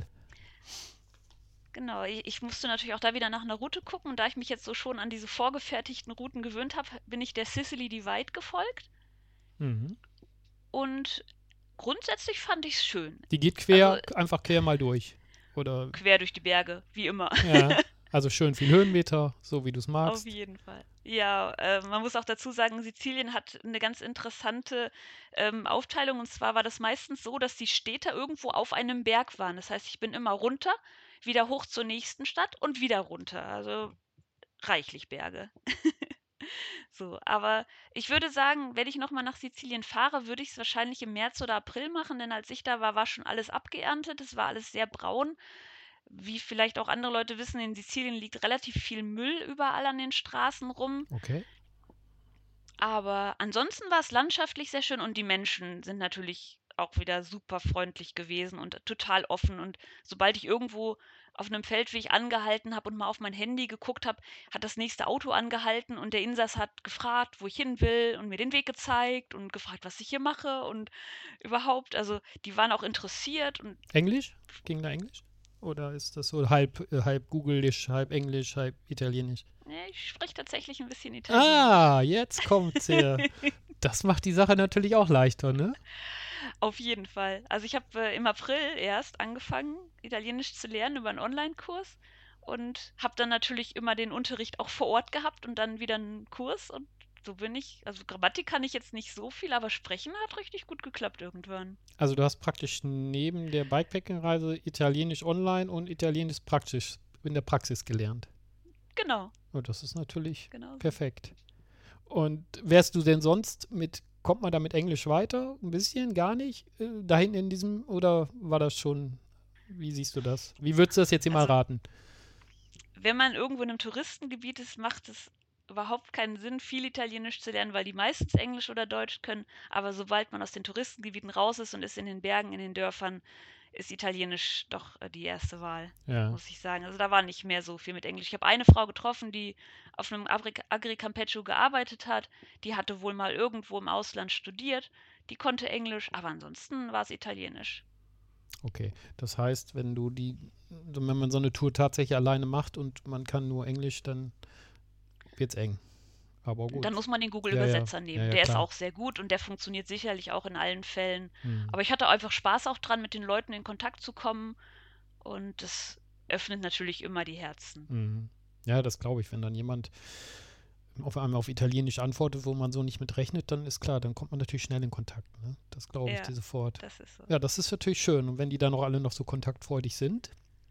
Genau, ich musste natürlich auch da wieder nach einer Route gucken und da ich mich jetzt so schon an diese vorgefertigten Routen gewöhnt habe, bin ich der Sicily Divide gefolgt Mhm. und grundsätzlich fand ich es schön. Die geht Also einfach quer mal durch. Oder, quer durch die Berge, wie immer. ja, also schön viel Höhenmeter, so wie du es Auf magst. jeden Fall. Ja, man muss auch dazu sagen, Sizilien hat eine ganz interessante Aufteilung. Und zwar war das meistens so, dass die Städte irgendwo auf einem Berg waren. Das heißt, ich bin immer runter, wieder hoch zur nächsten Stadt und wieder runter. Also reichlich Berge. So, aber ich würde sagen, wenn ich noch mal nach Sizilien fahre, würde ich es wahrscheinlich im März oder April machen, denn als ich da war, war schon alles abgeerntet. Es war alles sehr braun. Wie vielleicht auch andere Leute wissen, in Sizilien liegt relativ viel Müll überall an den Straßen rum. Okay. Aber ansonsten war es landschaftlich sehr schön und die Menschen sind natürlich auch wieder super freundlich gewesen und total offen. Und sobald ich irgendwo auf einem Feldweg angehalten habe und mal auf mein Handy geguckt habe, hat das nächste Auto angehalten und der Insass hat gefragt, wo ich hin will und mir den Weg gezeigt und gefragt, was ich hier mache und überhaupt. Also die waren auch interessiert und Englisch? Ging da Englisch? Oder ist das so halb Googlisch, halb Englisch, halb Italienisch? ich spreche tatsächlich ein bisschen Ah, Italienisch. jetzt kommt's her. Das macht die Sache natürlich auch leichter, ne? Auf jeden Fall. Also ich habe im April erst angefangen, Italienisch zu lernen über einen Online-Kurs und habe dann natürlich immer den Unterricht auch vor Ort gehabt und dann wieder einen Kurs und so bin ich. Also Grammatik kann ich jetzt nicht so viel, aber sprechen hat richtig gut geklappt irgendwann. Also du hast praktisch neben der Bikepacking-Reise Italienisch online und Italienisch praktisch in der Praxis gelernt. Genau, Und das ist natürlich genau so. perfekt. Und wärst du denn sonst kommt man da mit Englisch weiter? Ein bisschen, gar nicht? Da hinten in diesem, oder war das schon, wie siehst du das? Wie würdest du das jetzt hier mal Also raten? wenn man irgendwo in einem Touristengebiet ist, macht es überhaupt keinen Sinn, viel Italienisch zu lernen, weil die meistens Englisch oder Deutsch können. Aber sobald man aus den Touristengebieten raus ist und ist in den Bergen, in den Dörfern, ist Italienisch doch die erste Wahl, Ja, muss ich sagen. Also da war nicht mehr so viel mit Englisch. Ich habe eine Frau getroffen, die auf einem Agri-Campeggio gearbeitet hat. Die hatte wohl mal irgendwo im Ausland studiert. Die konnte Englisch, aber ansonsten war es Italienisch. okay. Das heißt, wenn man so eine Tour tatsächlich alleine macht und man kann nur Englisch, dann wird's eng. Aber Dann gut. muss man den Ja, ja, Google-Übersetzer ja, nehmen. ja, Der ist klar. auch sehr gut und der funktioniert sicherlich auch in allen Fällen. Hm. Aber ich hatte einfach Spaß auch dran, mit den Leuten in Kontakt zu kommen und das öffnet natürlich immer die Herzen. Mhm. Ja, das glaube ich. Wenn dann jemand auf einmal auf Italienisch antwortet, wo man so nicht mit rechnet, dann ist klar, dann kommt man natürlich schnell in Kontakt. Ne? Das glaube ich Ja, dir sofort. das ist so. Ja, das ist natürlich schön. Und wenn die dann noch alle noch so kontaktfreudig sind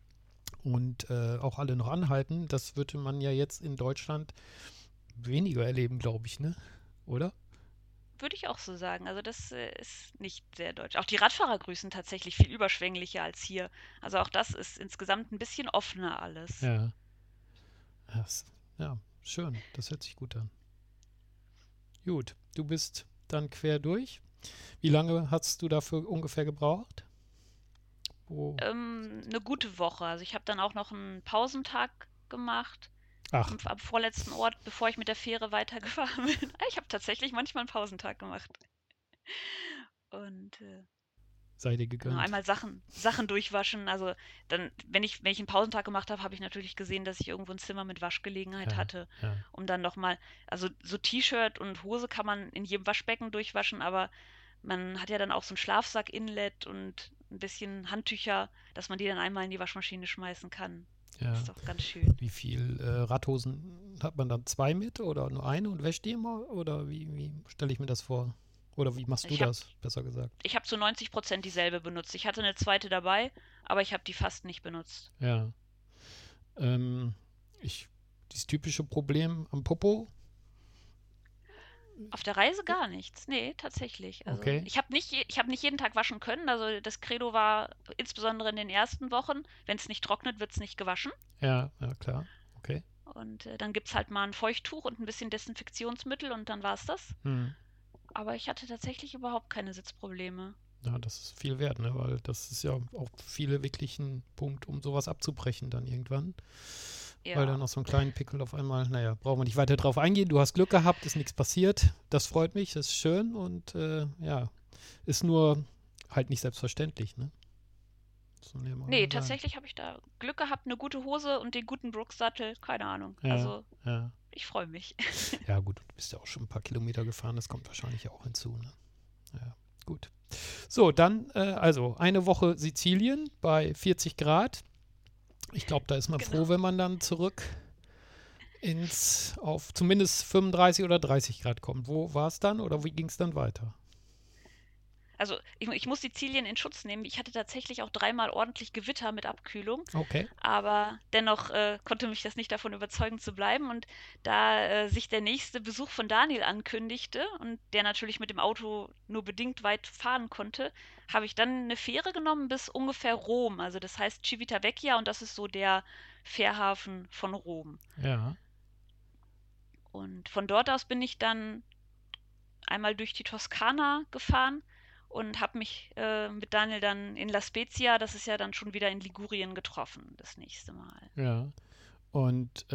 und auch alle noch anhalten, das würde man ja jetzt in Deutschland weniger erleben, glaube ich, ne? Oder? würde ich auch so sagen. Also das ist nicht sehr deutsch. Auch die Radfahrer grüßen tatsächlich viel überschwänglicher als hier. Also auch das ist insgesamt ein bisschen offener alles. Ja, das, ja, schön. Das hört sich gut an. Gut, du bist dann quer durch. Wie lange hast du dafür ungefähr gebraucht? Wo? Eine gute Woche. Also ich habe dann auch noch einen Pausentag gemacht Ach, am vorletzten Ort, bevor ich mit der Fähre weitergefahren bin. Ich habe tatsächlich manchmal einen Pausentag gemacht. Und sei dir genau, gegönnt. einmal Sachen durchwaschen. Also dann, wenn ich einen Pausentag gemacht habe, habe ich natürlich gesehen, dass ich irgendwo ein Zimmer mit Waschgelegenheit Ja, hatte, ja, um dann nochmal, also so T-Shirt und Hose kann man in jedem Waschbecken durchwaschen, aber man hat ja dann auch so ein Schlafsack-Inlet und ein bisschen Handtücher, dass man die dann einmal in die Waschmaschine schmeißen kann. Das ja. ist doch ganz schön. Wie viel Radhosen hat man dann? Zwei mit oder nur eine und wäscht die immer? Oder wie stelle ich mir das vor? Oder wie machst du Ich habe das, besser gesagt? ich hab zu 90% dieselbe benutzt. Ich hatte eine zweite dabei, aber ich habe die fast nicht benutzt. Ja. Ähm, ich, dieses typische Problem am Popo. Auf der Reise gar nichts. Nee, tatsächlich. Also Okay. ich habe nicht jeden Tag waschen können. Also das Credo war insbesondere in den ersten Wochen, wenn es nicht trocknet, wird es nicht gewaschen. Ja, ja, klar. Okay. Und dann gibt es halt mal ein Feuchttuch und ein bisschen Desinfektionsmittel und dann war es das. Hm. Aber ich hatte tatsächlich überhaupt keine Sitzprobleme. Ja, das ist viel wert, ne? Weil das ist ja auch viele wirklich ein Punkt, um sowas abzubrechen dann irgendwann. Weil Ja, dann noch so einen kleinen Pickel auf einmal, naja, brauchen wir nicht weiter drauf eingehen. Du hast Glück gehabt, ist nichts passiert. Das freut mich, das ist schön und ja, ist nur halt nicht selbstverständlich, ne? Das muss man ja nee, mal sagen. tatsächlich habe ich da Glück gehabt, eine gute Hose und den guten Brooks-Sattel. Keine Ahnung. Ja, Also ja. ich freue mich. Ja, gut, du bist ja auch schon ein paar Kilometer gefahren, das kommt wahrscheinlich auch hinzu, ne? Ja, gut. So, dann, also eine Woche Sizilien bei 40 Grad. Ich glaube, da ist man Genau. froh, wenn man dann zurück auf zumindest 35 oder 30 Grad kommt. Wo war es dann oder wie ging es dann weiter? Also ich muss Sizilien in Schutz nehmen. Ich hatte tatsächlich auch dreimal ordentlich Gewitter mit Abkühlung. Okay. Aber dennoch konnte mich das nicht davon überzeugen zu bleiben. Und da sich der nächste Besuch von Daniel ankündigte und der natürlich mit dem Auto nur bedingt weit fahren konnte, habe ich dann eine Fähre genommen bis ungefähr Rom. Also das heißt Civitavecchia und das ist so der Fährhafen von Rom. Ja, Und von dort aus bin ich dann einmal durch die Toskana gefahren und habe mich mit Daniel dann in La Spezia, das ist ja dann schon wieder in Ligurien, getroffen, das nächste Mal. ja. Und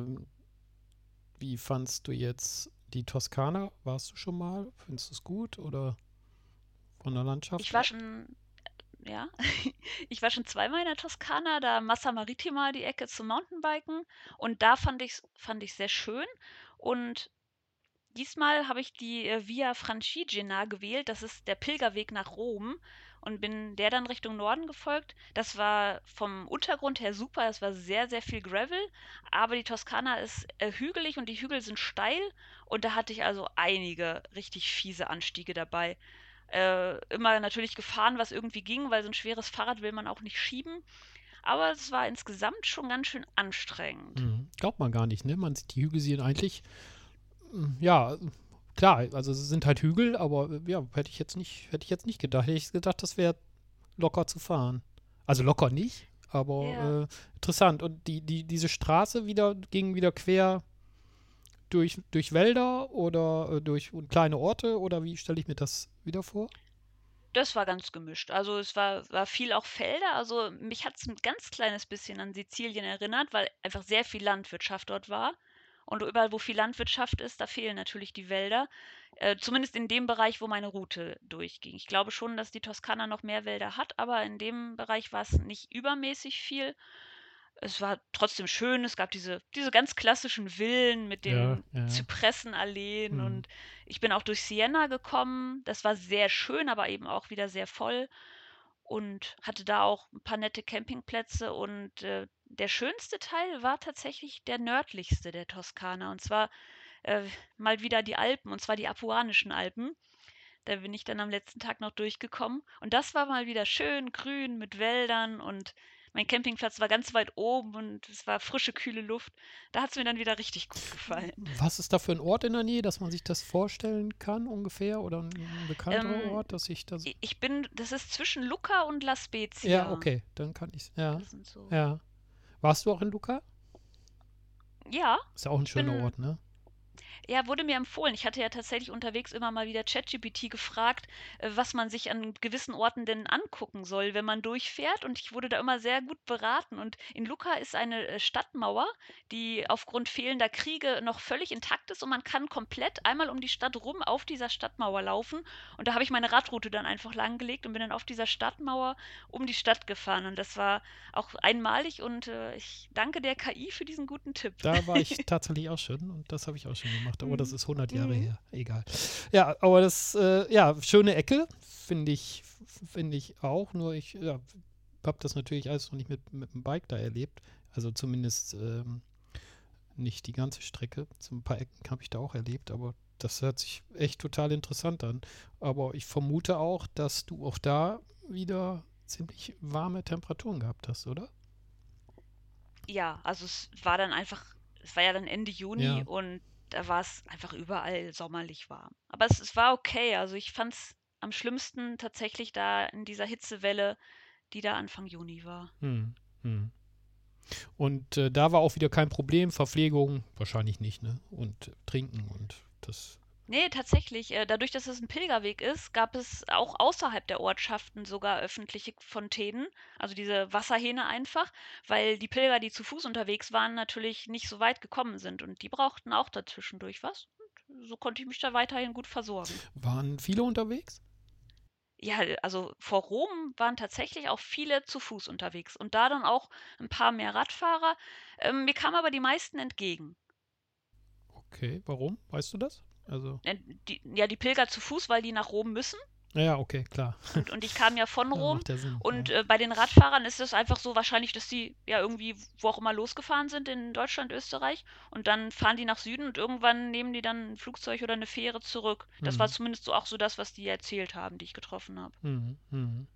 wie fandst du jetzt die Toskana? Warst du schon mal? Findest du es gut oder von der Ich Landschaft war her? schon, ja, ich war schon zweimal in der Toskana, da Massa Marittima die Ecke zum Mountainbiken und da fand ich sehr schön und diesmal habe ich die Via Francigena gewählt. Das ist der Pilgerweg nach Rom und bin der dann Richtung Norden gefolgt. Das war vom Untergrund her super. Es war sehr, sehr viel Gravel, aber die Toskana ist hügelig und die Hügel sind steil und da hatte ich also einige richtig fiese Anstiege dabei. Immer natürlich gefahren, was irgendwie ging, weil so ein schweres Fahrrad will man auch nicht schieben. Aber es war insgesamt schon ganz schön anstrengend. Glaubt man gar nicht, ne? Man sieht die Hügel sehen eigentlich, ja, klar, also es sind halt Hügel, aber ja, hätte ich jetzt nicht gedacht. Hätte ich gedacht, das wäre locker zu fahren. Also locker nicht, Ja. aber interessant. Und diese Straße ging wieder quer durch Wälder oder durch kleine Orte oder wie stelle ich mir das wieder vor? Das war ganz gemischt. Also, es war viel auch Felder. Also, mich hat's 'n ganz kleines bisschen an Sizilien erinnert, weil einfach sehr viel Landwirtschaft dort war. Und überall, wo viel Landwirtschaft ist, da fehlen natürlich die Wälder. Zumindest in dem Bereich, wo meine Route durchging. Ich glaube schon, dass die Toskana noch mehr Wälder hat, aber in dem Bereich war's nicht übermäßig viel. Es war trotzdem schön. Es gab diese ganz klassischen Villen mit Ja, den ja. Zypressenalleen Hm. und ich bin auch durch Siena gekommen. Das war sehr schön, aber eben auch wieder sehr voll und hatte da auch ein paar nette Campingplätze und der schönste Teil war tatsächlich der nördlichste der Toskana und zwar äh, mal wieder die Alpen, und zwar die Apuanischen Alpen. Da bin ich dann am letzten Tag noch durchgekommen und das war mal wieder schön grün mit Wäldern und mein Campingplatz war ganz weit oben und es war frische, kühle Luft. Da hat es mir dann wieder richtig gut gefallen. Was ist da für ein Ort in der Nähe, dass man sich das vorstellen kann ungefähr? Oder ein bekannterer Ähm, Ort, dass ich das. das ist zwischen Lucca und La Ja, Spezia. okay, dann kann ich. Ja, Das sind so. ja. Warst du auch in Lucca? Ja, Ist ja auch ein ich schöner bin Ort, ne? Ja, wurde mir empfohlen. Ich hatte ja tatsächlich unterwegs immer mal wieder ChatGPT gefragt, was man sich an gewissen Orten denn angucken soll, wenn man durchfährt. Und ich wurde da immer sehr gut beraten. Und in Lucca ist eine Stadtmauer, die aufgrund fehlender Kriege noch völlig intakt ist. Und man kann komplett einmal um die Stadt rum auf dieser Stadtmauer laufen. Und da habe ich meine Radroute dann einfach langgelegt und bin dann auf dieser Stadtmauer um die Stadt gefahren. Und das war auch einmalig. Und ich danke der KI für diesen guten Tipp. Da war ich tatsächlich auch schon und das habe ich auch schon gemacht. Aber das Mhm. ist 100 Jahre Mhm. her. Egal. Ja, aber das, ja, schöne Ecke, finde ich auch. Nur ich habe das natürlich alles noch nicht mit dem Bike da erlebt. Also zumindest nicht die ganze Strecke. So ein paar Ecken habe ich da auch erlebt, aber das hört sich echt total interessant an. Aber ich vermute auch, dass du auch da wieder ziemlich warme Temperaturen gehabt hast, oder? Ja, also es war ja dann Ende Juni Ja. und da war es einfach überall sommerlich warm. Aber es war okay. Also ich fand es am schlimmsten tatsächlich da in dieser Hitzewelle, die da Anfang Juni war. Hm. Hm. Und da war auch wieder kein Problem. Verpflegung wahrscheinlich nicht, ne? Und Trinken und das. Nee, tatsächlich. Dadurch, dass es ein Pilgerweg ist, gab es auch außerhalb der Ortschaften sogar öffentliche Fontänen, also diese Wasserhähne einfach, weil die Pilger, die zu Fuß unterwegs waren, natürlich nicht so weit gekommen sind und die brauchten auch dazwischendurch was. Und so konnte ich mich da weiterhin gut versorgen. Waren viele unterwegs? Ja, also vor Rom waren tatsächlich auch viele zu Fuß unterwegs und da dann auch ein paar mehr Radfahrer. Mir kamen aber die meisten entgegen. Okay, warum? Weißt du das? Also, Äh, die Pilger zu Fuß, weil die nach Rom müssen. ja, okay, klar. Und ich kam ja von Ja, Rom. macht ja Sinn. Und Ja. bei den Radfahrern ist es einfach so wahrscheinlich, dass die ja irgendwie wo auch immer losgefahren sind in Deutschland, Österreich. Und dann fahren die nach Süden und irgendwann nehmen die dann ein Flugzeug oder eine Fähre zurück. Das war Hm. zumindest so auch so das, was die erzählt haben, die ich getroffen habe. Hm. Hm.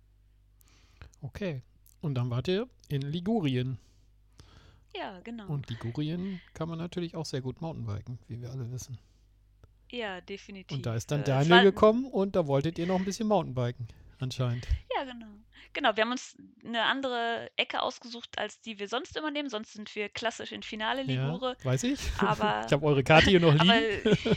Okay. Und dann wart ihr in Ligurien. Ja, genau. Und Ligurien kann man natürlich auch sehr gut Mountainbiken, wie wir alle wissen. Ja, Und da definitiv. ist dann Es Daniel war gekommen und da wolltet ihr noch ein bisschen Mountainbiken, anscheinend. Ja, genau. Genau, wir haben uns eine andere Ecke ausgesucht, als die wir sonst immer nehmen. Sonst sind wir klassisch in Finale Ja, Ligure, weiß ich. Ich aber habe eure Karte hier noch aber liegen.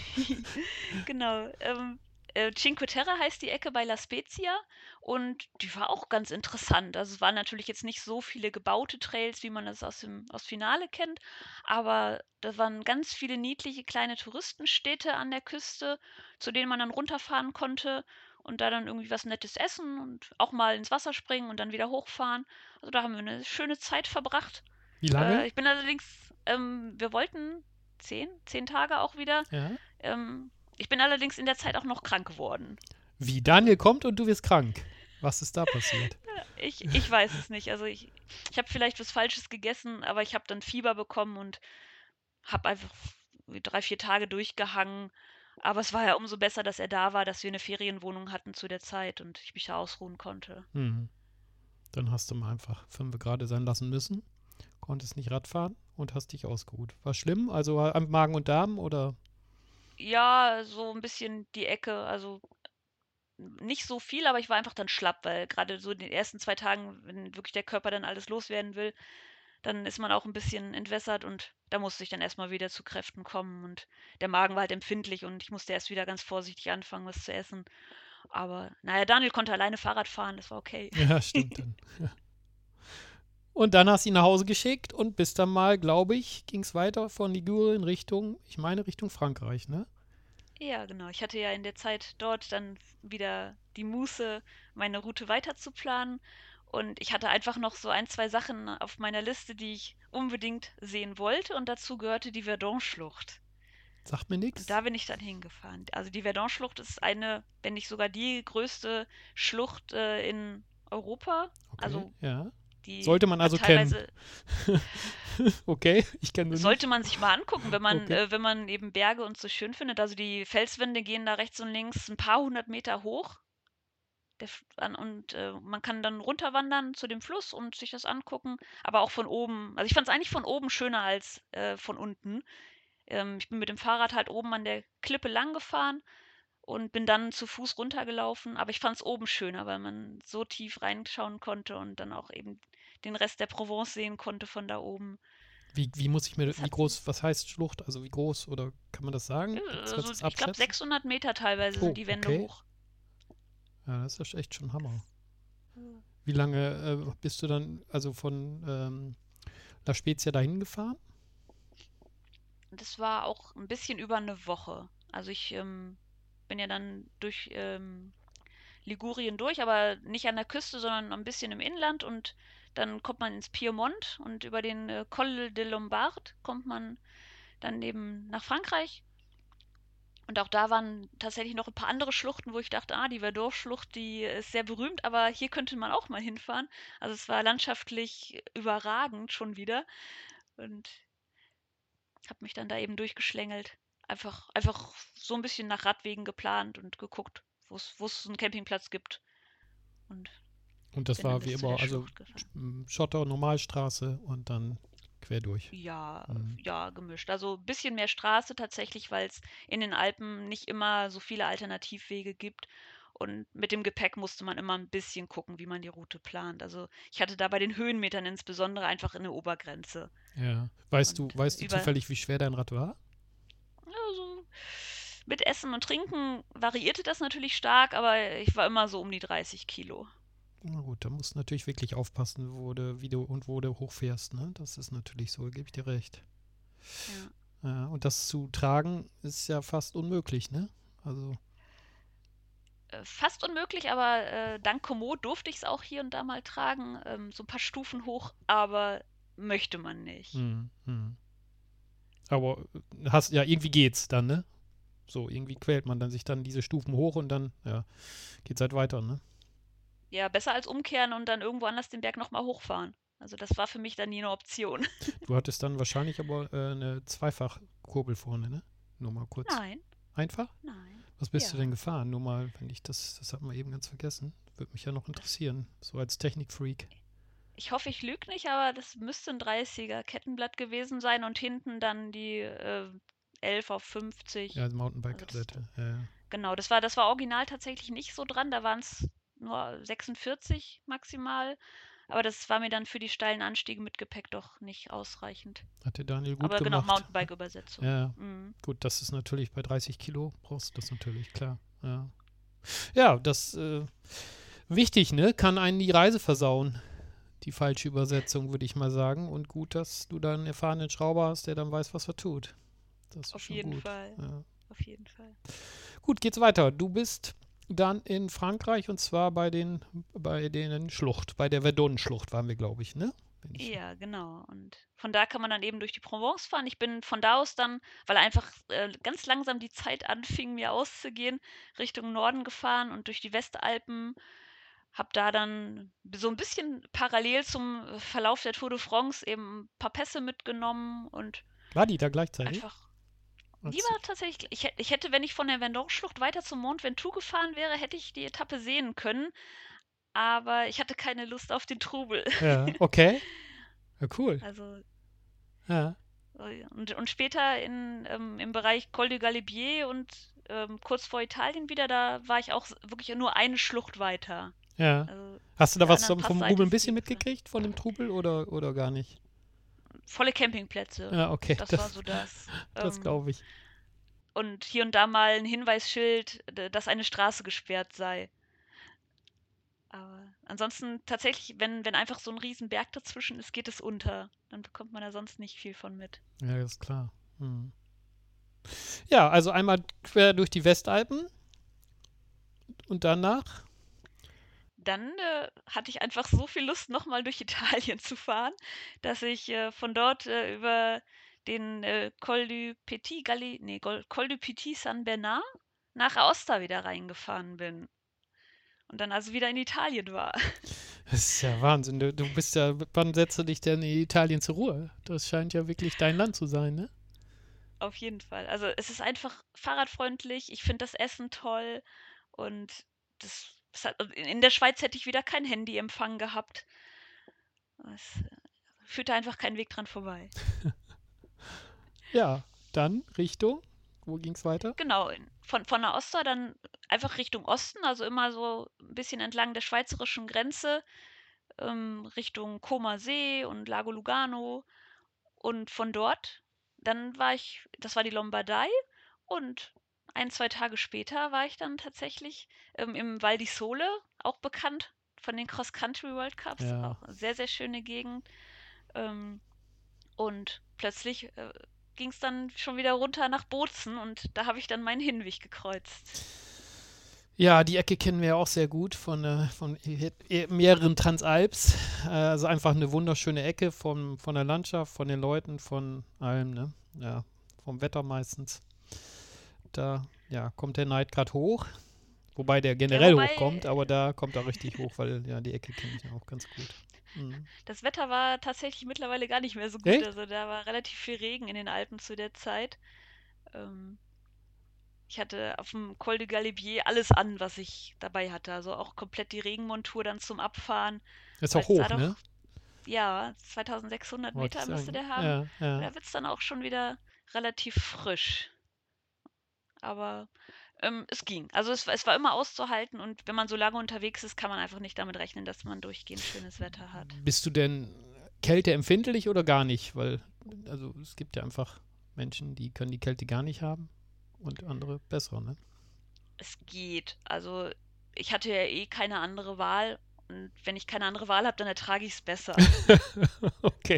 genau, Cinque Terre heißt die Ecke bei La Spezia und die war auch ganz interessant. Also, es waren natürlich jetzt nicht so viele gebaute Trails, wie man das aus Finale kennt, aber da waren ganz viele niedliche kleine Touristenstädte an der Küste, zu denen man dann runterfahren konnte und da dann irgendwie was Nettes essen und auch mal ins Wasser springen und dann wieder hochfahren. Also, da haben wir eine schöne Zeit verbracht. Wie lange? Ich bin allerdings wir wollten 10 Tage auch wieder. Ja. Ähm, Ich bin allerdings in der Zeit auch noch krank geworden. Wie Daniel kommt und du wirst krank. Was ist da passiert? Ich weiß es nicht. Also ich habe vielleicht was Falsches gegessen, aber ich habe dann Fieber bekommen und habe einfach 3, 4 Tage durchgehangen. Aber es war ja umso besser, dass er da war, dass wir eine Ferienwohnung hatten zu der Zeit und ich mich da ausruhen konnte. Hm. Dann hast du mal einfach 5 Grad sein lassen müssen, konntest nicht Radfahren und hast dich ausgeruht. War schlimm? Also am Magen und Darm oder? Ja, so ein bisschen die Ecke, also nicht so viel, aber ich war einfach dann schlapp, weil gerade so in den ersten 2 Tagen, wenn wirklich der Körper dann alles loswerden will, dann ist man auch ein bisschen entwässert und da musste ich dann erst mal wieder zu Kräften kommen und der Magen war halt empfindlich und ich musste erst wieder ganz vorsichtig anfangen, was zu essen. Aber na ja, Daniel konnte alleine Fahrrad fahren, das war okay. Ja, stimmt dann. Ja. Und dann hast du ihn nach Hause geschickt und bis dann mal, glaube ich, ging es weiter von Ligurien Richtung, ich meine Richtung Frankreich, ne? Ja, genau. Ich hatte ja in der Zeit dort dann wieder die Muße, meine Route weiterzuplanen. Und ich hatte einfach noch so ein, 2 Sachen auf meiner Liste, die ich unbedingt sehen wollte. Und dazu gehörte die Verdun-Schlucht. Sagt mir Und nichts. da bin ich dann hingefahren. Also die Verdun-Schlucht ist eine, wenn nicht sogar die größte Schlucht in Europa. Okay, Also ja. die Sollte man hat also kennen. teilweise, Okay, ich kenne sie sollte nicht. man sich mal angucken, Okay. wenn man eben Berge und so schön findet. Also die Felswände gehen da rechts und links ein paar hundert Meter hoch. Man kann dann runterwandern zu dem Fluss und sich das angucken, aber auch von oben. Also ich fand es eigentlich von oben schöner als von unten. Ich bin mit dem Fahrrad halt oben an der Klippe lang gefahren und bin dann zu Fuß runtergelaufen, aber ich fand es oben schöner, weil man so tief reinschauen konnte und dann auch eben den Rest der Provence sehen konnte von da oben. Wie muss ich mir, Das wie hat groß, was heißt Schlucht? Also wie groß oder kann man das sagen? Kannst du also das ich glaube abschätzen? 600 Meter teilweise sind Oh, die Wände okay. hoch. Ja, das ist echt schon Hammer. Ja. Wie lange bist du dann, also von La Spezia dahin gefahren? Das war auch ein bisschen über eine Woche. Also ich bin ja dann durch Ligurien durch, aber nicht an der Küste, sondern ein bisschen im Inland und dann kommt man ins Piemont und über den Colle de Lombard kommt man dann eben nach Frankreich. Und auch da waren tatsächlich noch ein paar andere Schluchten, wo ich dachte, die Verdun-Schlucht, die ist sehr berühmt, aber hier könnte man auch mal hinfahren. Also es war landschaftlich überragend schon wieder und habe mich dann da eben durchgeschlängelt. Einfach so ein bisschen nach Radwegen geplant und geguckt, wo es einen Campingplatz gibt und Und das bin dann war wie bis zu der immer, also Schlucht gefahren. Schotter, Normalstraße und dann quer durch. Ja, Mhm. ja, gemischt. Also ein bisschen mehr Straße tatsächlich, weil es in den Alpen nicht immer so viele Alternativwege gibt. Und mit dem Gepäck musste man immer ein bisschen gucken, wie man die Route plant. Also ich hatte da bei den Höhenmetern insbesondere einfach eine Obergrenze. Ja. Und Weißt du zufällig, wie schwer dein Rad war? also mit Essen und Trinken variierte das natürlich stark, aber ich war immer so um die 30 Kilo. Na gut, da musst du natürlich wirklich aufpassen, wo du hochfährst, ne? Das ist natürlich so, gebe ich dir recht. Ja. Ja, und das zu tragen ist ja fast unmöglich, ne? Also, Fast unmöglich, aber dank Komoot durfte ich es auch hier und da mal tragen, so ein paar Stufen hoch, aber möchte man nicht. hm, hm. Aber ja, irgendwie geht's dann, ne? So, irgendwie quält man dann sich dann diese Stufen hoch und dann, ja, geht's halt weiter, ne? Ja, besser als umkehren und dann irgendwo anders den Berg nochmal hochfahren. Also das war für mich dann nie eine Option. Du hattest dann wahrscheinlich aber eine Zweifachkurbel vorne, ne? Nur mal kurz. Nein, Einfach? nein. Was bist du denn Ja. gefahren? Nur mal, wenn ich das hat man eben ganz vergessen. Würde mich ja noch Das, interessieren. So als Technikfreak. ich hoffe, ich lüge nicht, aber das müsste ein 30er Kettenblatt gewesen sein und hinten dann die 11 auf Ja, 50. also Also das, Mountainbike-Kassette. Ja, ja. genau, das war original tatsächlich nicht so dran. Da waren es nur 46 maximal. Aber das war mir dann für die steilen Anstiege mit Gepäck doch nicht ausreichend. Hat der Daniel gut Aber genau, gemacht. Ja, Mountainbike-Übersetzung. ja. Mhm. Gut, das ist natürlich bei 30 Kilo brauchst du das natürlich, klar. Ja, ja das wichtig, ne? Kann einen die Reise versauen. Die falsche Übersetzung, würde ich mal sagen. Und gut, dass du da einen erfahrenen Schrauber hast, der dann weiß, was er tut. Das ist Auf schon jeden gut. Fall. Ja. Auf jeden Fall. Gut, geht's weiter. Du bist dann in Frankreich und zwar bei den Schlucht, bei der Verdun-Schlucht waren wir, glaube ich, ne? Wenn ich, Ja, genau. Und von da kann man dann eben durch die Provence fahren. Ich bin von da aus dann, weil einfach ganz langsam die Zeit anfing, mir auszugehen, Richtung Norden gefahren und durch die Westalpen. Hab da dann so ein bisschen parallel zum Verlauf der Tour de France eben ein paar Pässe mitgenommen und war die da gleichzeitig? einfach. Die Als, war tatsächlich, ich hätte, wenn ich von der Vendôme-Schlucht weiter zum Mont Ventoux gefahren wäre, hätte ich die Etappe sehen können. Aber ich hatte keine Lust auf den Trubel. ja, okay. Ja, cool. Also, Ja, und später im Bereich Col de Galibier und kurz vor Italien wieder, da war ich auch wirklich nur eine Schlucht weiter. ja. Also Hast du auf da der was anderen vom Rubel Passseite ein sind bisschen die gefahren. mitgekriegt, von dem Trubel oder gar nicht? Volle Campingplätze. Ja, okay, Das war so das. das glaube ich. Und hier und da mal ein Hinweisschild, dass eine Straße gesperrt sei. Aber ansonsten tatsächlich, wenn einfach so ein Riesenberg dazwischen ist, geht es unter. Dann bekommt man da sonst nicht viel von mit. Ja, ist klar. Hm. Ja, also einmal quer durch die Westalpen und danach. Dann hatte ich einfach so viel Lust, nochmal durch Italien zu fahren, dass ich von dort über den Col du Petit San Bernard nach Aosta wieder reingefahren bin. Und dann also wieder in Italien war. Das ist ja Wahnsinn. Du bist ja, wann setzt du dich denn in Italien zur Ruhe? Das scheint ja wirklich dein Land zu sein, ne? Auf jeden Fall. Also es ist einfach fahrradfreundlich. Ich finde das Essen toll und das In der Schweiz hätte ich wieder kein Handyempfang gehabt. Es führte einfach kein Weg dran vorbei. Ja, dann Richtung. Wo ging es weiter? Genau, von der Oster dann einfach Richtung Osten, also immer so ein bisschen entlang der schweizerischen Grenze, Richtung Comer See und Lago Lugano. Und von dort, das war die Lombardei und 1, 2 Tage später war ich dann tatsächlich im Val di Sole, auch bekannt von den Cross-Country World Cups, Ja. auch eine sehr, sehr schöne Gegend. Ähm, und plötzlich ging es dann schon wieder runter nach Bozen und da habe ich dann meinen Hinweg gekreuzt. Ja, die Ecke kennen wir ja auch sehr gut von mehreren Transalps. Also einfach eine wunderschöne Ecke von der Landschaft, von den Leuten, von allem, ne? Ja, vom Wetter meistens. Da, ja, kommt der Neid gerade hoch. Wobei der Ja, generell wobei hochkommt, aber da kommt er richtig hoch, weil ja, die Ecke kenne ich ja auch ganz gut. Mhm. das Wetter war tatsächlich mittlerweile gar nicht mehr so gut. Echt? Also da war relativ viel Regen in den Alpen zu der Zeit. Ähm, Ich hatte auf dem Col de Galibier alles an, was ich dabei hatte. Also auch komplett die Regenmontur dann zum Abfahren, Ist weil auch es da hoch, ne? doch, ja, 2600 Wollte ich Meter müsste sagen. der haben. Ja, Und ja. da wird es dann auch schon wieder relativ frisch. Aber es ging. Also es war immer auszuhalten und wenn man so lange unterwegs ist, kann man einfach nicht damit rechnen, dass man durchgehend schönes Wetter hat. Bist du denn kälteempfindlich oder gar nicht? Weil, also es gibt ja einfach Menschen, die können die Kälte gar nicht haben und andere besser, ne? Es geht. Also ich hatte ja eh keine andere Wahl. Und wenn ich keine andere Wahl habe, dann ertrage ich es besser. Okay.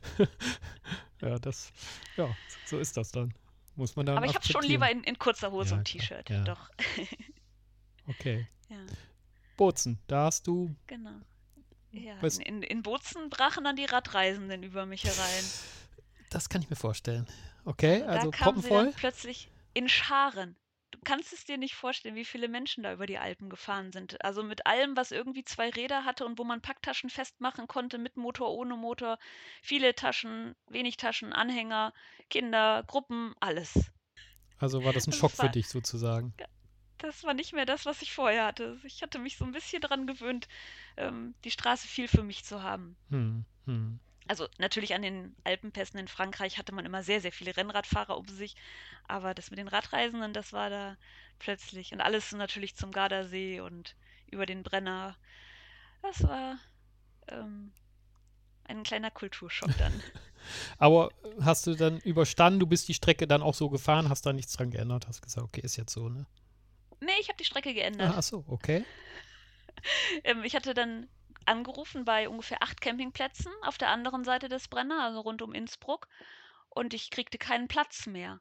Ja, ja, so ist das dann. Muss man dann Aber ich habe es schon lieber akzeptieren. in kurzer Hose Ja, und klar. T-Shirt. Ja, Doch. okay. Ja, Bozen, da hast du, genau. Ja, was, in Bozen brachen dann die Radreisenden über mich herein. das kann ich mir vorstellen. Okay, Also da also kamen sie dann proppenvoll. plötzlich in Scharen. Du kannst es dir nicht vorstellen, wie viele Menschen da über die Alpen gefahren sind. Also mit allem, was irgendwie 2 Räder hatte und wo man Packtaschen festmachen konnte, mit Motor, ohne Motor. Viele Taschen, wenig Taschen, Anhänger, Kinder, Gruppen, alles. Also war das ein Also Schock für dich sozusagen. das war nicht mehr das, was ich vorher hatte. Ich hatte mich so ein bisschen daran gewöhnt, die Straße viel für mich zu haben. Hm, hm. Also natürlich an den Alpenpässen in Frankreich hatte man immer sehr, sehr viele Rennradfahrer um sich, aber das mit den Radreisenden, das war da plötzlich und alles natürlich zum Gardasee und über den Brenner. Das war ähm, ein kleiner Kulturschock dann. Aber hast du dann überstanden, du bist die Strecke dann auch so gefahren, hast da nichts dran geändert, hast gesagt, okay, ist jetzt so, ne? Nee, ich habe die Strecke Ah, geändert. ach so, okay. Ich hatte dann angerufen bei ungefähr 8 Campingplätzen auf der anderen Seite des Brenner, also rund um Innsbruck, und ich kriegte keinen Platz mehr.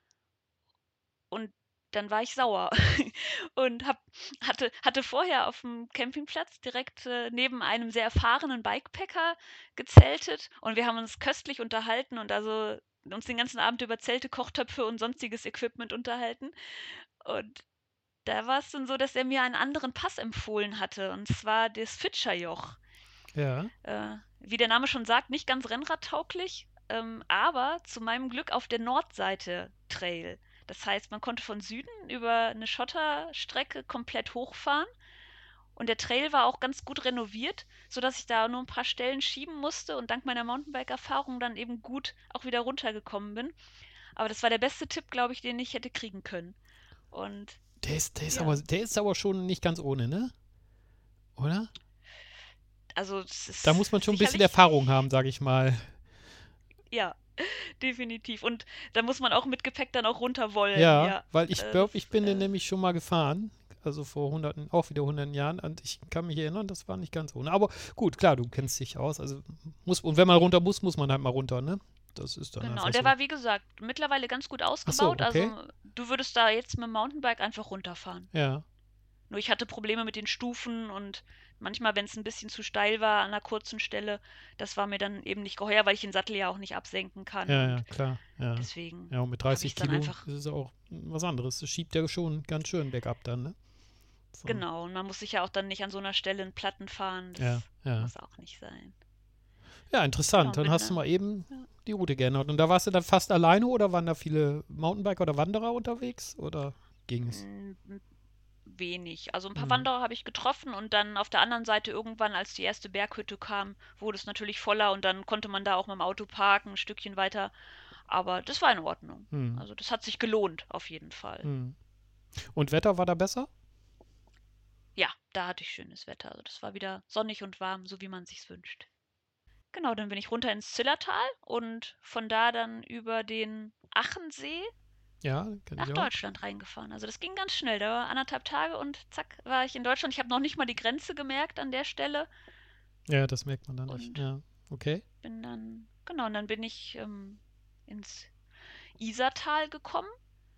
Und dann war ich sauer und hatte vorher auf dem Campingplatz direkt neben einem sehr erfahrenen Bikepacker gezeltet und wir haben uns köstlich unterhalten und also uns den ganzen Abend über Zelte, Kochtöpfe und sonstiges Equipment unterhalten. Und da war es dann so, dass er mir einen anderen Pass empfohlen hatte, und zwar das Fidscherjoch. Ja. Wie der Name schon sagt, nicht ganz rennradtauglich, aber zu meinem Glück auf der Nordseite Trail. Das heißt, man konnte von Süden über eine Schotterstrecke komplett hochfahren und der Trail war auch ganz gut renoviert, sodass ich da nur ein paar Stellen schieben musste und dank meiner Mountainbike-Erfahrung dann eben gut auch wieder runtergekommen bin. Aber das war der beste Tipp, glaube ich, den ich hätte kriegen können. Und ja, Der ist aber schon nicht ganz ohne, ne? Oder? also es Da ist muss man schon ein bisschen sicherlich, Erfahrung haben, sage ich mal. ja, definitiv. Und da muss man auch mit Gepäck dann auch runter wollen, Ja, ja. weil ich Das, glaube, ich bin den nämlich schon mal gefahren. Also vor hunderten, auch wieder 100 Jahren. Und ich kann mich erinnern, das war nicht ganz ohne. Aber gut, klar, du kennst dich aus. Also und wenn man runter muss, muss man halt mal runter, ne? Das ist dann genau. einfach Und der so. war, wie gesagt, mittlerweile ganz gut Ach so, ausgebaut. okay. Also du würdest da jetzt mit dem Mountainbike einfach runterfahren. Ja. Nur ich hatte Probleme mit den Stufen und manchmal, wenn es ein bisschen zu steil war an einer kurzen Stelle, das war mir dann eben nicht geheuer, weil ich den Sattel ja auch nicht absenken kann. Ja, ja, Und klar. Ja. deswegen Ja, und mit habe ich 30 es dann Kilo einfach. ist es auch was anderes. Das schiebt ja schon ganz schön bergab dann, ne? So. Genau, und man muss sich ja auch dann nicht an so einer Stelle in Platten fahren. Ja, Das ja. muss auch nicht sein. Ja, Ja, interessant. und Dann bin hast du dann. mal eben Ja. die Route geändert. Und da warst du dann fast alleine oder waren da viele Mountainbiker oder Wanderer unterwegs? Oder ging es? Mm, wenig. Also ein paar Hm. Wanderer habe ich getroffen und dann auf der anderen Seite irgendwann, als die erste Berghütte kam, wurde es natürlich voller und dann konnte man da auch mit dem Auto parken, ein Stückchen weiter. Aber das war in Ordnung. Hm. Also das hat sich gelohnt, auf jeden Fall. Hm. Und Wetter war da besser? Ja, da hatte ich schönes Wetter. Also das war wieder sonnig und warm, so wie man sich's wünscht. Genau, dann bin ich runter ins Zillertal und von da dann über den Achensee Ja, kenne nach ich auch. Deutschland reingefahren. Also das ging ganz schnell. Da war 1,5 Tage und zack, war ich in Deutschland. Ich habe noch nicht mal die Grenze gemerkt an der Stelle Ja, das merkt man da nicht. und Ja, okay. bin dann, genau, und dann bin ich ins Isartal gekommen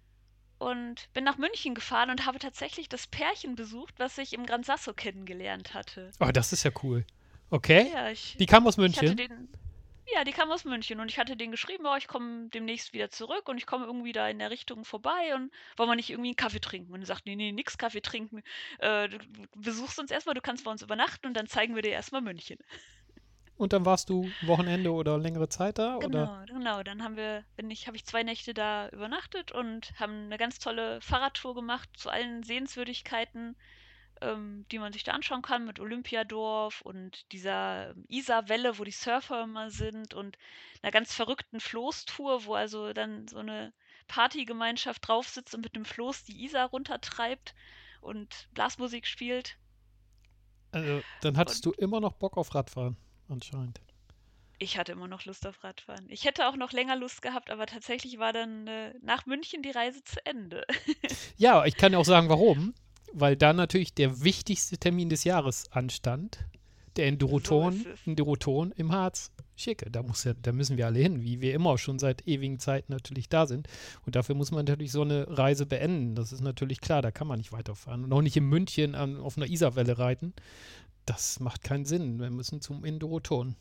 und bin nach München gefahren und habe tatsächlich das Pärchen besucht, was ich im Gran Sasso kennengelernt hatte. Oh, das ist ja cool. Okay. Ja, Die kam aus ich hatte München. den, ja, die kam aus München und ich hatte denen geschrieben, oh, ich komme demnächst wieder zurück und ich komme irgendwie da in der Richtung vorbei und wollen wir nicht irgendwie einen Kaffee trinken? Und er sagt, nee, nee, nix Kaffee trinken. Du besuchst uns erstmal, du kannst bei uns übernachten und dann zeigen wir dir erstmal München. Und dann warst du Wochenende oder längere Zeit da, oder? Genau, genau. Dann habe ich 2 Nächte da übernachtet und haben eine ganz tolle Fahrradtour gemacht zu allen Sehenswürdigkeiten, die man sich da anschauen kann, mit Olympiadorf und dieser Isarwelle, wo die Surfer immer sind und einer ganz verrückten Floßtour, wo also dann so eine Partygemeinschaft drauf sitzt und mit dem Floß die Isar runtertreibt und Blasmusik spielt. Also, dann Und hattest du immer noch Bock auf Radfahren, anscheinend. ich hatte immer noch Lust auf Radfahren. Ich hätte auch noch länger Lust gehabt, aber tatsächlich war dann nach München die Reise zu Ende. Ja, ich kann ja auch sagen, warum. Weil da natürlich der wichtigste Termin des Jahres anstand. Der So ist Enduroton, es. Enduroton im Harz. Schicke, da müssen wir alle hin, wie wir immer schon seit ewigen Zeiten natürlich da sind. Und dafür muss man natürlich so eine Reise beenden. Das ist natürlich klar, da kann man nicht weiterfahren. Und auch nicht in München auf einer Isarwelle reiten. Das macht keinen Sinn. Wir müssen zum Enduroton.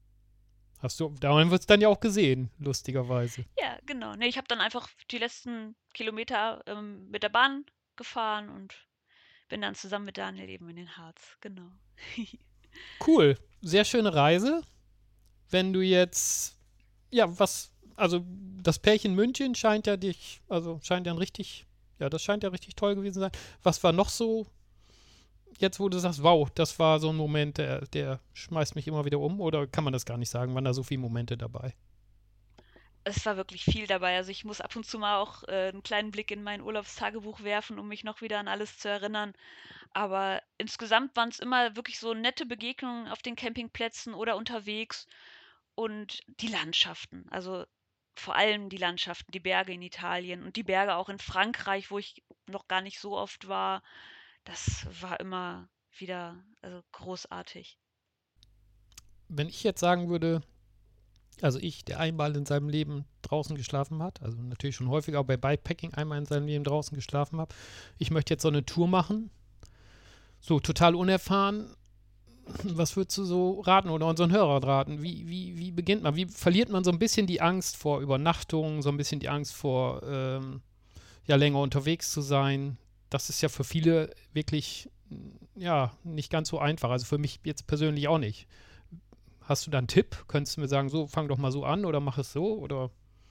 Daran wird es dann ja auch gesehen, lustigerweise. Ja, genau. Ne, ich habe dann einfach die letzten Kilometer mit der Bahn gefahren und bin dann zusammen mit Daniel eben in den Harz. Genau. Cool, sehr schöne Reise. Wenn du jetzt, ja, also das Pärchen München scheint ja ein richtig, ja, das scheint ja richtig toll gewesen zu sein. Was war noch so, jetzt wo du sagst, wow, das war so ein Moment, der schmeißt mich immer wieder um, oder kann man das gar nicht sagen, waren da so viele Momente dabei? Es war wirklich viel dabei. Also ich muss ab und zu mal auch 'n kleinen Blick in mein Urlaubstagebuch werfen, um mich noch wieder an alles zu erinnern. Aber insgesamt waren es immer wirklich so nette Begegnungen auf den Campingplätzen oder unterwegs und die Landschaften. Also, vor allem die Landschaften, die Berge in Italien und die Berge auch in Frankreich, wo ich noch gar nicht so oft war. Das war immer wieder, also, großartig. Wenn ich jetzt sagen würde, also ich, der einmal in seinem Leben draußen geschlafen hat, also natürlich schon häufiger, aber bei Bikepacking einmal in seinem Leben draußen geschlafen habe, ich möchte jetzt so eine Tour machen, so total unerfahren. Was würdest du so raten oder unseren Hörern raten? Wie beginnt man? Wie verliert man so ein bisschen die Angst vor Übernachtungen, so ein bisschen die Angst vor, ja, länger unterwegs zu sein? Das ist ja für viele wirklich, ja, nicht ganz so einfach. Also für mich jetzt persönlich auch nicht. Hast du da einen Tipp? Könntest du mir sagen, so, fang doch mal so an oder mach es so? Oder?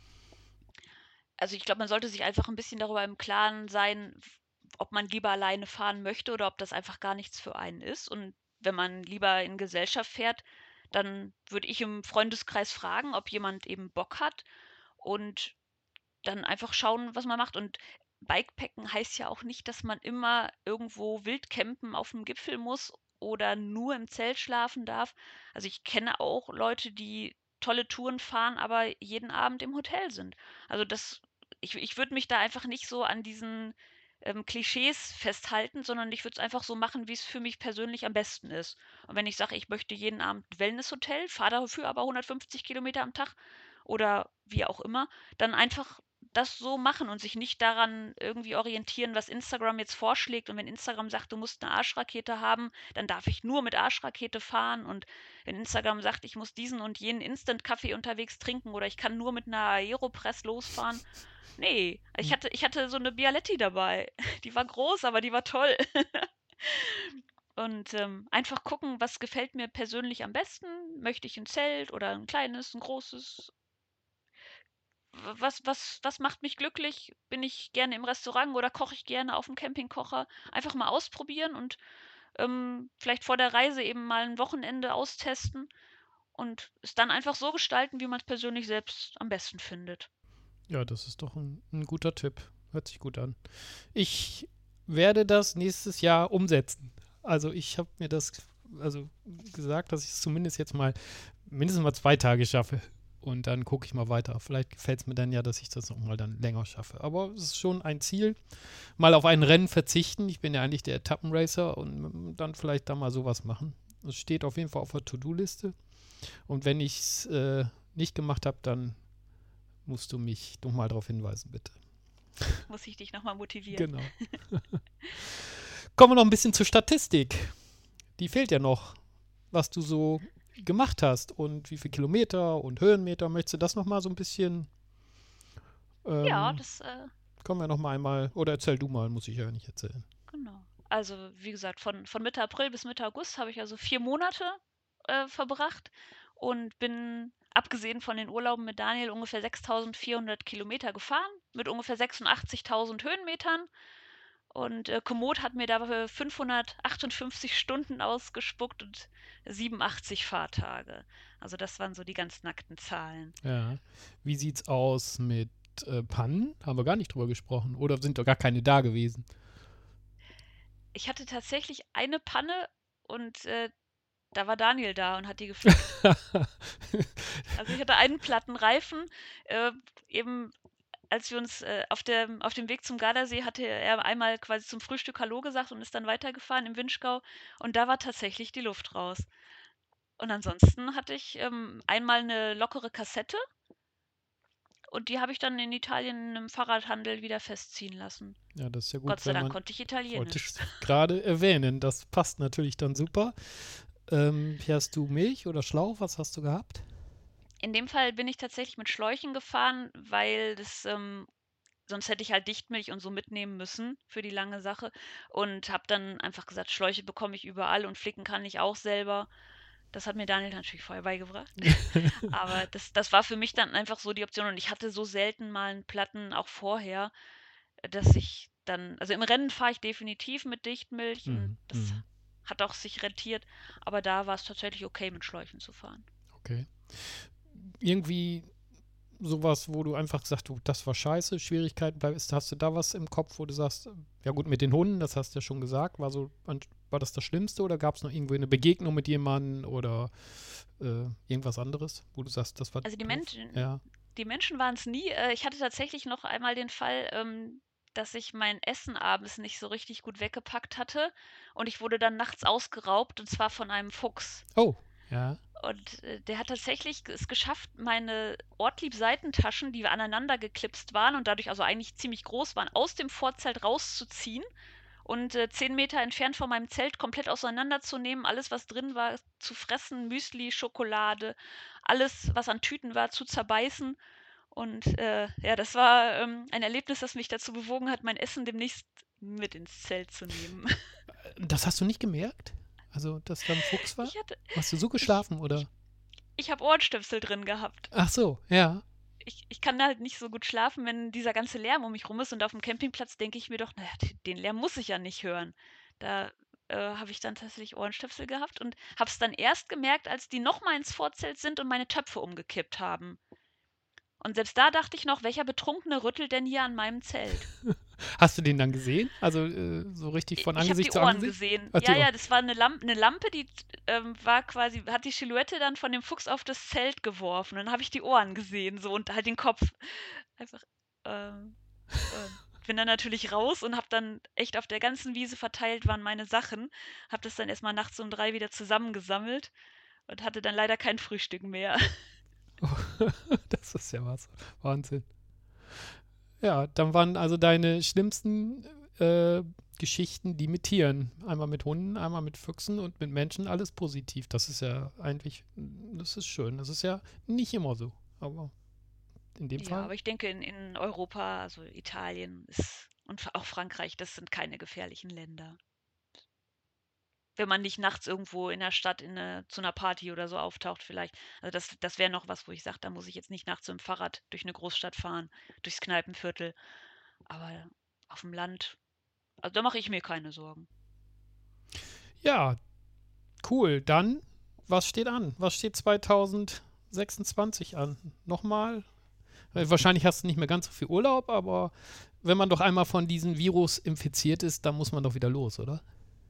Also, ich glaube, man sollte sich einfach ein bisschen darüber im Klaren sein, ob man lieber alleine fahren möchte oder ob das einfach gar nichts für einen ist. Und wenn man lieber in Gesellschaft fährt, dann würde ich im Freundeskreis fragen, ob jemand eben Bock hat und dann einfach schauen, was man macht. Und Bikepacken heißt ja auch nicht, dass man immer irgendwo wild campen auf dem Gipfel muss oder nur im Zelt schlafen darf. Also, ich kenne auch Leute, die tolle Touren fahren, aber jeden Abend im Hotel sind. Also, ich würde mich da einfach nicht so an diesen, Klischees festhalten, sondern ich würde es einfach so machen, wie es für mich persönlich am besten ist. Und wenn ich sage, ich möchte jeden Abend Wellnesshotel, fahre dafür aber 150 Kilometer am Tag oder wie auch immer, dann einfach das so machen und sich nicht daran irgendwie orientieren, was Instagram jetzt vorschlägt. Und wenn Instagram sagt, du musst eine Arschrakete haben, dann darf ich nur mit Arschrakete fahren. Und wenn Instagram sagt, ich muss diesen und jenen Instant-Kaffee unterwegs trinken oder ich kann nur mit einer Aeropress losfahren. Nee, ich hatte so eine Bialetti dabei. Die war groß, aber die war toll. Und einfach gucken, was gefällt mir persönlich am besten. Möchte ich ein Zelt oder ein kleines, ein großes? was macht mich glücklich? Bin ich gerne im Restaurant oder koche ich gerne auf dem Campingkocher? Einfach mal ausprobieren und vielleicht vor der Reise eben mal ein Wochenende austesten und es dann einfach so gestalten, wie man es persönlich selbst am besten findet. Ja, das ist doch ein guter Tipp. Hört sich gut an. Ich werde das nächstes Jahr umsetzen. Also ich habe mir das also gesagt, dass ich es zumindest jetzt mal mindestens mal 2 Tage schaffe. Und dann gucke ich mal weiter. Vielleicht gefällt es mir dann ja, dass ich das nochmal dann länger schaffe. Aber es ist schon ein Ziel. Mal auf ein Rennen verzichten. Ich bin ja eigentlich der Etappenracer und dann vielleicht da mal sowas machen. Es steht auf jeden Fall auf der To-Do-Liste. Und wenn ich es nicht gemacht habe, dann musst du mich doch mal darauf hinweisen, bitte. Muss ich dich nochmal motivieren. Genau. Kommen wir noch ein bisschen zur Statistik. Die fehlt ja noch, was du so gemacht hast und wie viele Kilometer und Höhenmeter. Möchtest du das nochmal so ein bisschen, Ja, ähm, das, kommen wir nochmal einmal, oder erzähl du mal, muss ich ja nicht erzählen. genau. Also, wie gesagt, von Mitte April bis Mitte August habe ich also 4 Monate verbracht und bin, abgesehen von den Urlauben mit Daniel, ungefähr 6400 Kilometer gefahren, mit ungefähr 86.000 Höhenmetern. Und Komoot hat mir dafür 558 Stunden ausgespuckt und 87 Fahrtage. Also das waren so die ganz nackten Zahlen. Ja. Wie sieht's aus mit Pannen? Haben wir gar nicht drüber gesprochen. Oder sind doch gar keine da gewesen? Ich hatte tatsächlich eine Panne und da war Daniel da und hat die geflickt. Also ich hatte einen platten Reifen, äh, eben als wir uns auf dem Weg zum Gardasee hatte er einmal quasi zum Frühstück Hallo gesagt und ist dann weitergefahren im Vinschgau und da war tatsächlich die Luft raus. Und ansonsten hatte ich einmal eine lockere Kassette und die habe ich dann in Italien in einem Fahrradhandel wieder festziehen lassen. Ja, das ist ja Gott gut, sei wenn Dank man, konnte ich wollte Italienisch. ich gerade erwähnen, das passt natürlich dann super. Hier hast du Milch oder Schlauch, was hast du gehabt? In dem Fall bin ich tatsächlich mit Schläuchen gefahren, weil das sonst hätte ich halt Dichtmilch und so mitnehmen müssen für die lange Sache und habe dann einfach gesagt, Schläuche bekomme ich überall und flicken kann ich auch selber. Das hat mir Daniel natürlich vorher beigebracht. Aber das war für mich dann einfach so die Option und ich hatte so selten mal einen Platten auch vorher, dass ich dann, also im Rennen fahre ich definitiv mit Dichtmilch und Mhm, das mhm. hat auch sich rentiert, aber da war es tatsächlich okay, mit Schläuchen zu fahren. Okay. Irgendwie sowas, wo du einfach sagst, du, das war scheiße, Schwierigkeiten, hast du da was im Kopf, wo du sagst, ja gut, mit den Hunden, das hast du ja schon gesagt, war das das Schlimmste oder gab es noch irgendwie eine Begegnung mit jemandem oder irgendwas anderes, wo du sagst, das war Also doof? Ja. Die Menschen waren es nie. Ich hatte tatsächlich noch einmal den Fall, dass ich mein Essen abends nicht so richtig gut weggepackt hatte und ich wurde dann nachts ausgeraubt und zwar von einem Fuchs. Oh, ja. Und der hat tatsächlich es geschafft, meine Ortlieb-Seitentaschen, die aneinander geklipst waren und dadurch also eigentlich ziemlich groß waren, aus dem Vorzelt rauszuziehen und 10 Meter entfernt von meinem Zelt komplett auseinanderzunehmen, alles, was drin war, zu fressen, Müsli, Schokolade, alles, was an Tüten war, zu zerbeißen. Und ja, das war ein Erlebnis, das mich dazu bewogen hat, mein Essen demnächst mit ins Zelt zu nehmen. Das hast du nicht gemerkt? Also, dass da ein Fuchs war? Ich hatte, Hast du so ich, geschlafen oder? ich, ich habe Ohrenstöpsel drin gehabt. Ach so, ja. Ich kann halt nicht so gut schlafen, wenn dieser ganze Lärm um mich rum ist. Und auf dem Campingplatz denke ich mir doch, naja, den Lärm muss ich ja nicht hören. Da habe ich dann tatsächlich Ohrenstöpsel gehabt und habe es dann erst gemerkt, als die nochmal ins Vorzelt sind und meine Töpfe umgekippt haben. Und selbst da dachte ich noch, welcher Betrunkene rüttelt denn hier an meinem Zelt? Hast du den dann gesehen? Also, so richtig von Ich habe die Angesicht zu Ohren Angesicht? gesehen. Ach, Ja, die Ohren. ja, das war eine Lampe, die war quasi, hat die Silhouette dann von dem Fuchs auf das Zelt geworfen. Dann habe ich die Ohren gesehen, so und halt den Kopf. Einfach. Ähm, und bin dann natürlich raus und habe dann echt auf der ganzen Wiese verteilt waren meine Sachen. Habe das dann erstmal nachts um 3 wieder zusammengesammelt und hatte dann leider kein Frühstück mehr. Das ist ja was. Wahnsinn. Ja, dann waren also deine schlimmsten Geschichten die mit Tieren. Einmal mit Hunden, einmal mit Füchsen und mit Menschen, alles positiv. Das ist ja eigentlich, das ist schön. Das ist ja nicht immer so. Aber in dem Ja, Fall, aber ich denke, in Europa, also Italien ist, und auch Frankreich, das sind keine gefährlichen Länder. wenn man nicht nachts irgendwo in der Stadt zu einer Party oder so auftaucht vielleicht. Also das wäre noch was, wo ich sage, da muss ich jetzt nicht nachts mit dem Fahrrad durch eine Großstadt fahren, durchs Kneipenviertel. Aber auf dem Land, also da mache ich mir keine Sorgen. Ja, cool. Dann, was steht an? Was steht 2026 an? Nochmal? Wahrscheinlich hast du nicht mehr ganz so viel Urlaub, aber wenn man doch einmal von diesem Virus infiziert ist, dann muss man doch wieder los, oder?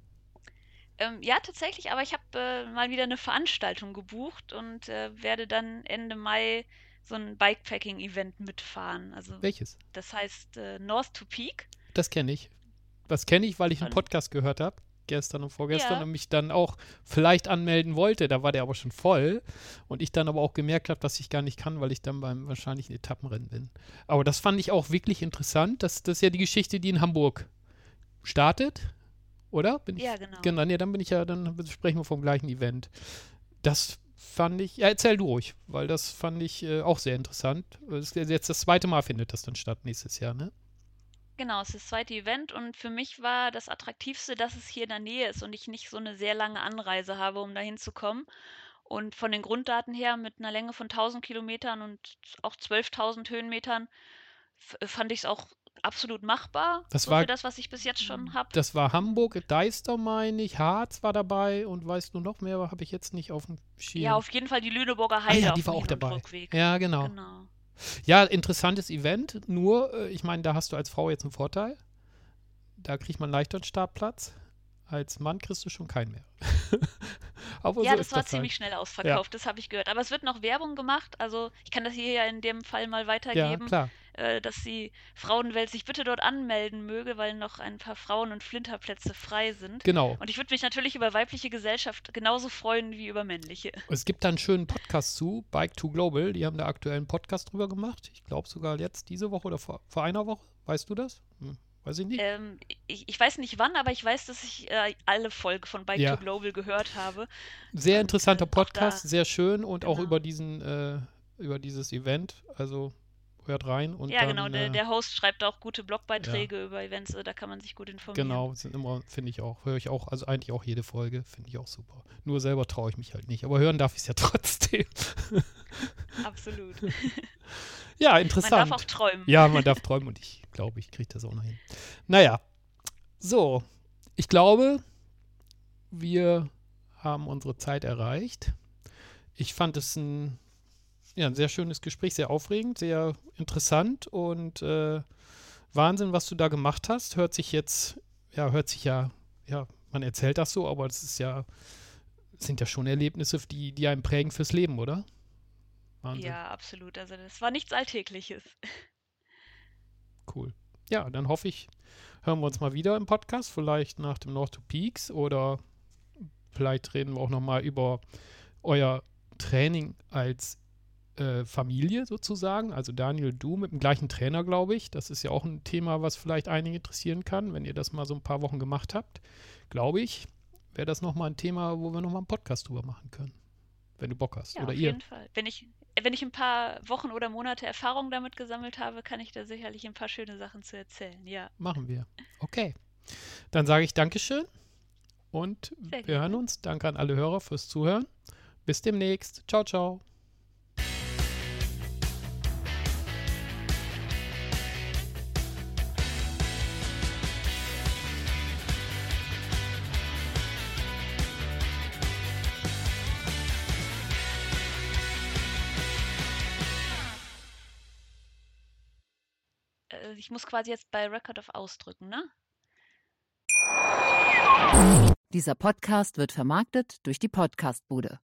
Ja, tatsächlich, aber ich habe mal wieder eine Veranstaltung gebucht und werde dann Ende Mai so ein Bikepacking-Event mitfahren. Also Welches? das heißt North to Peak. Das kenne ich. Das kenne ich, weil ich einen Und Podcast gehört habe, gestern und vorgestern, ja, und mich dann auch vielleicht anmelden wollte. Da war der aber schon voll. Und ich dann aber auch gemerkt habe, dass ich gar nicht kann, weil ich dann beim wahrscheinlichen Etappenrennen bin. Aber das fand ich auch wirklich interessant. Das ist ja die Geschichte, die in Hamburg startet, oder? ja, genau. Genau, nee, dann sprechen wir vom gleichen Event. Das fand ich, ja, erzähl du ruhig, weil das fand ich auch sehr interessant. Jetzt das zweite Mal findet das dann statt nächstes Jahr, ne? Genau, es ist das zweite Event und für mich war das Attraktivste, dass es hier in der Nähe ist und ich nicht so eine sehr lange Anreise habe, um dahin zu kommen. Und von den Grunddaten her mit einer Länge von 1000 Kilometern und auch 12.000 Höhenmetern fand ich es auch absolut machbar, Das so für war das, was ich bis jetzt schon habe. Das war Hamburg, Deister, meine ich, Harz war dabei und weißt du noch mehr, habe ich jetzt nicht auf dem Ja, Schirm. auf jeden Fall die Lüneburger Ah ja, Heide die auf war dem auch Hin- und dabei. Rückweg. Ja, genau. Genau. Ja, interessantes Event, nur, ich meine, da hast du als Frau jetzt einen Vorteil. Da kriegt man leichter einen Startplatz. Als Mann kriegst du schon keinen mehr. Aber Ja, so das ist war das ziemlich halt. schnell Ja, ausverkauft, das habe ich gehört. Aber es wird noch Werbung gemacht. Also ich kann das hier ja in dem Fall mal ja, weitergeben, klar. dass die Frauenwelt sich bitte dort anmelden möge, weil noch ein paar Frauen- und Flinterplätze frei sind. Genau. Und ich würde mich natürlich über weibliche Gesellschaft genauso freuen wie über männliche. Es gibt da einen schönen Podcast zu, Bike to Global. Die haben da aktuell einen Podcast drüber gemacht. Ich glaube sogar jetzt diese Woche oder vor einer Woche. Weißt du das? Weiß ich nicht. Ich weiß nicht wann, aber ich weiß, dass ich alle Folgen von Bike to Ja, Global gehört habe. sehr Und interessanter auch da, Podcast, sehr schön und auch genau. über dieses Event. Also hört rein und Ja, genau, dann, der Host schreibt auch gute ja, Blogbeiträge über Events, da kann man sich gut informieren. genau, sind immer, finde ich auch, höre ich auch, also eigentlich auch jede Folge, finde ich auch super. Nur selber traue ich mich halt nicht, aber hören darf ich es ja trotzdem. Absolut. Ja, Man darf auch interessant. träumen. Ja, man darf träumen und ich glaube, ich kriege das auch noch hin. Naja, so, ich glaube, wir haben unsere Zeit erreicht. Ich fand es ein sehr schönes Gespräch, sehr aufregend, sehr interessant und Wahnsinn, was du da gemacht hast. Ja, man erzählt das so, aber sind ja schon Erlebnisse, die einen prägen fürs Leben, oder? Wahnsinn, Ja, absolut. Also das war nichts Alltägliches. cool. Ja, dann hoffe ich, hören wir uns mal wieder im Podcast, vielleicht nach dem North to Peaks oder vielleicht reden wir auch nochmal über euer Training als Familie sozusagen. Also Daniel, du mit dem gleichen Trainer, glaube ich. Das ist ja auch ein Thema, was vielleicht einige interessieren kann, wenn ihr das mal so ein paar Wochen gemacht habt. Glaube ich, wäre das nochmal ein Thema, wo wir nochmal einen Podcast drüber machen können. Wenn du Bock hast. Ja, Oder auf ihr. jeden Fall. Wenn ich ein paar Wochen oder Monate Erfahrung damit gesammelt habe, kann ich da sicherlich ein paar schöne Sachen zu erzählen. Ja, Machen wir. Okay. Dann sage ich Dankeschön und sehr wir hören gerne. uns. Danke an alle Hörer fürs Zuhören. Bis demnächst. Ciao, ciao. Ich muss quasi jetzt bei Record of ausdrücken, ne? Dieser Podcast wird vermarktet durch die Podcastbude.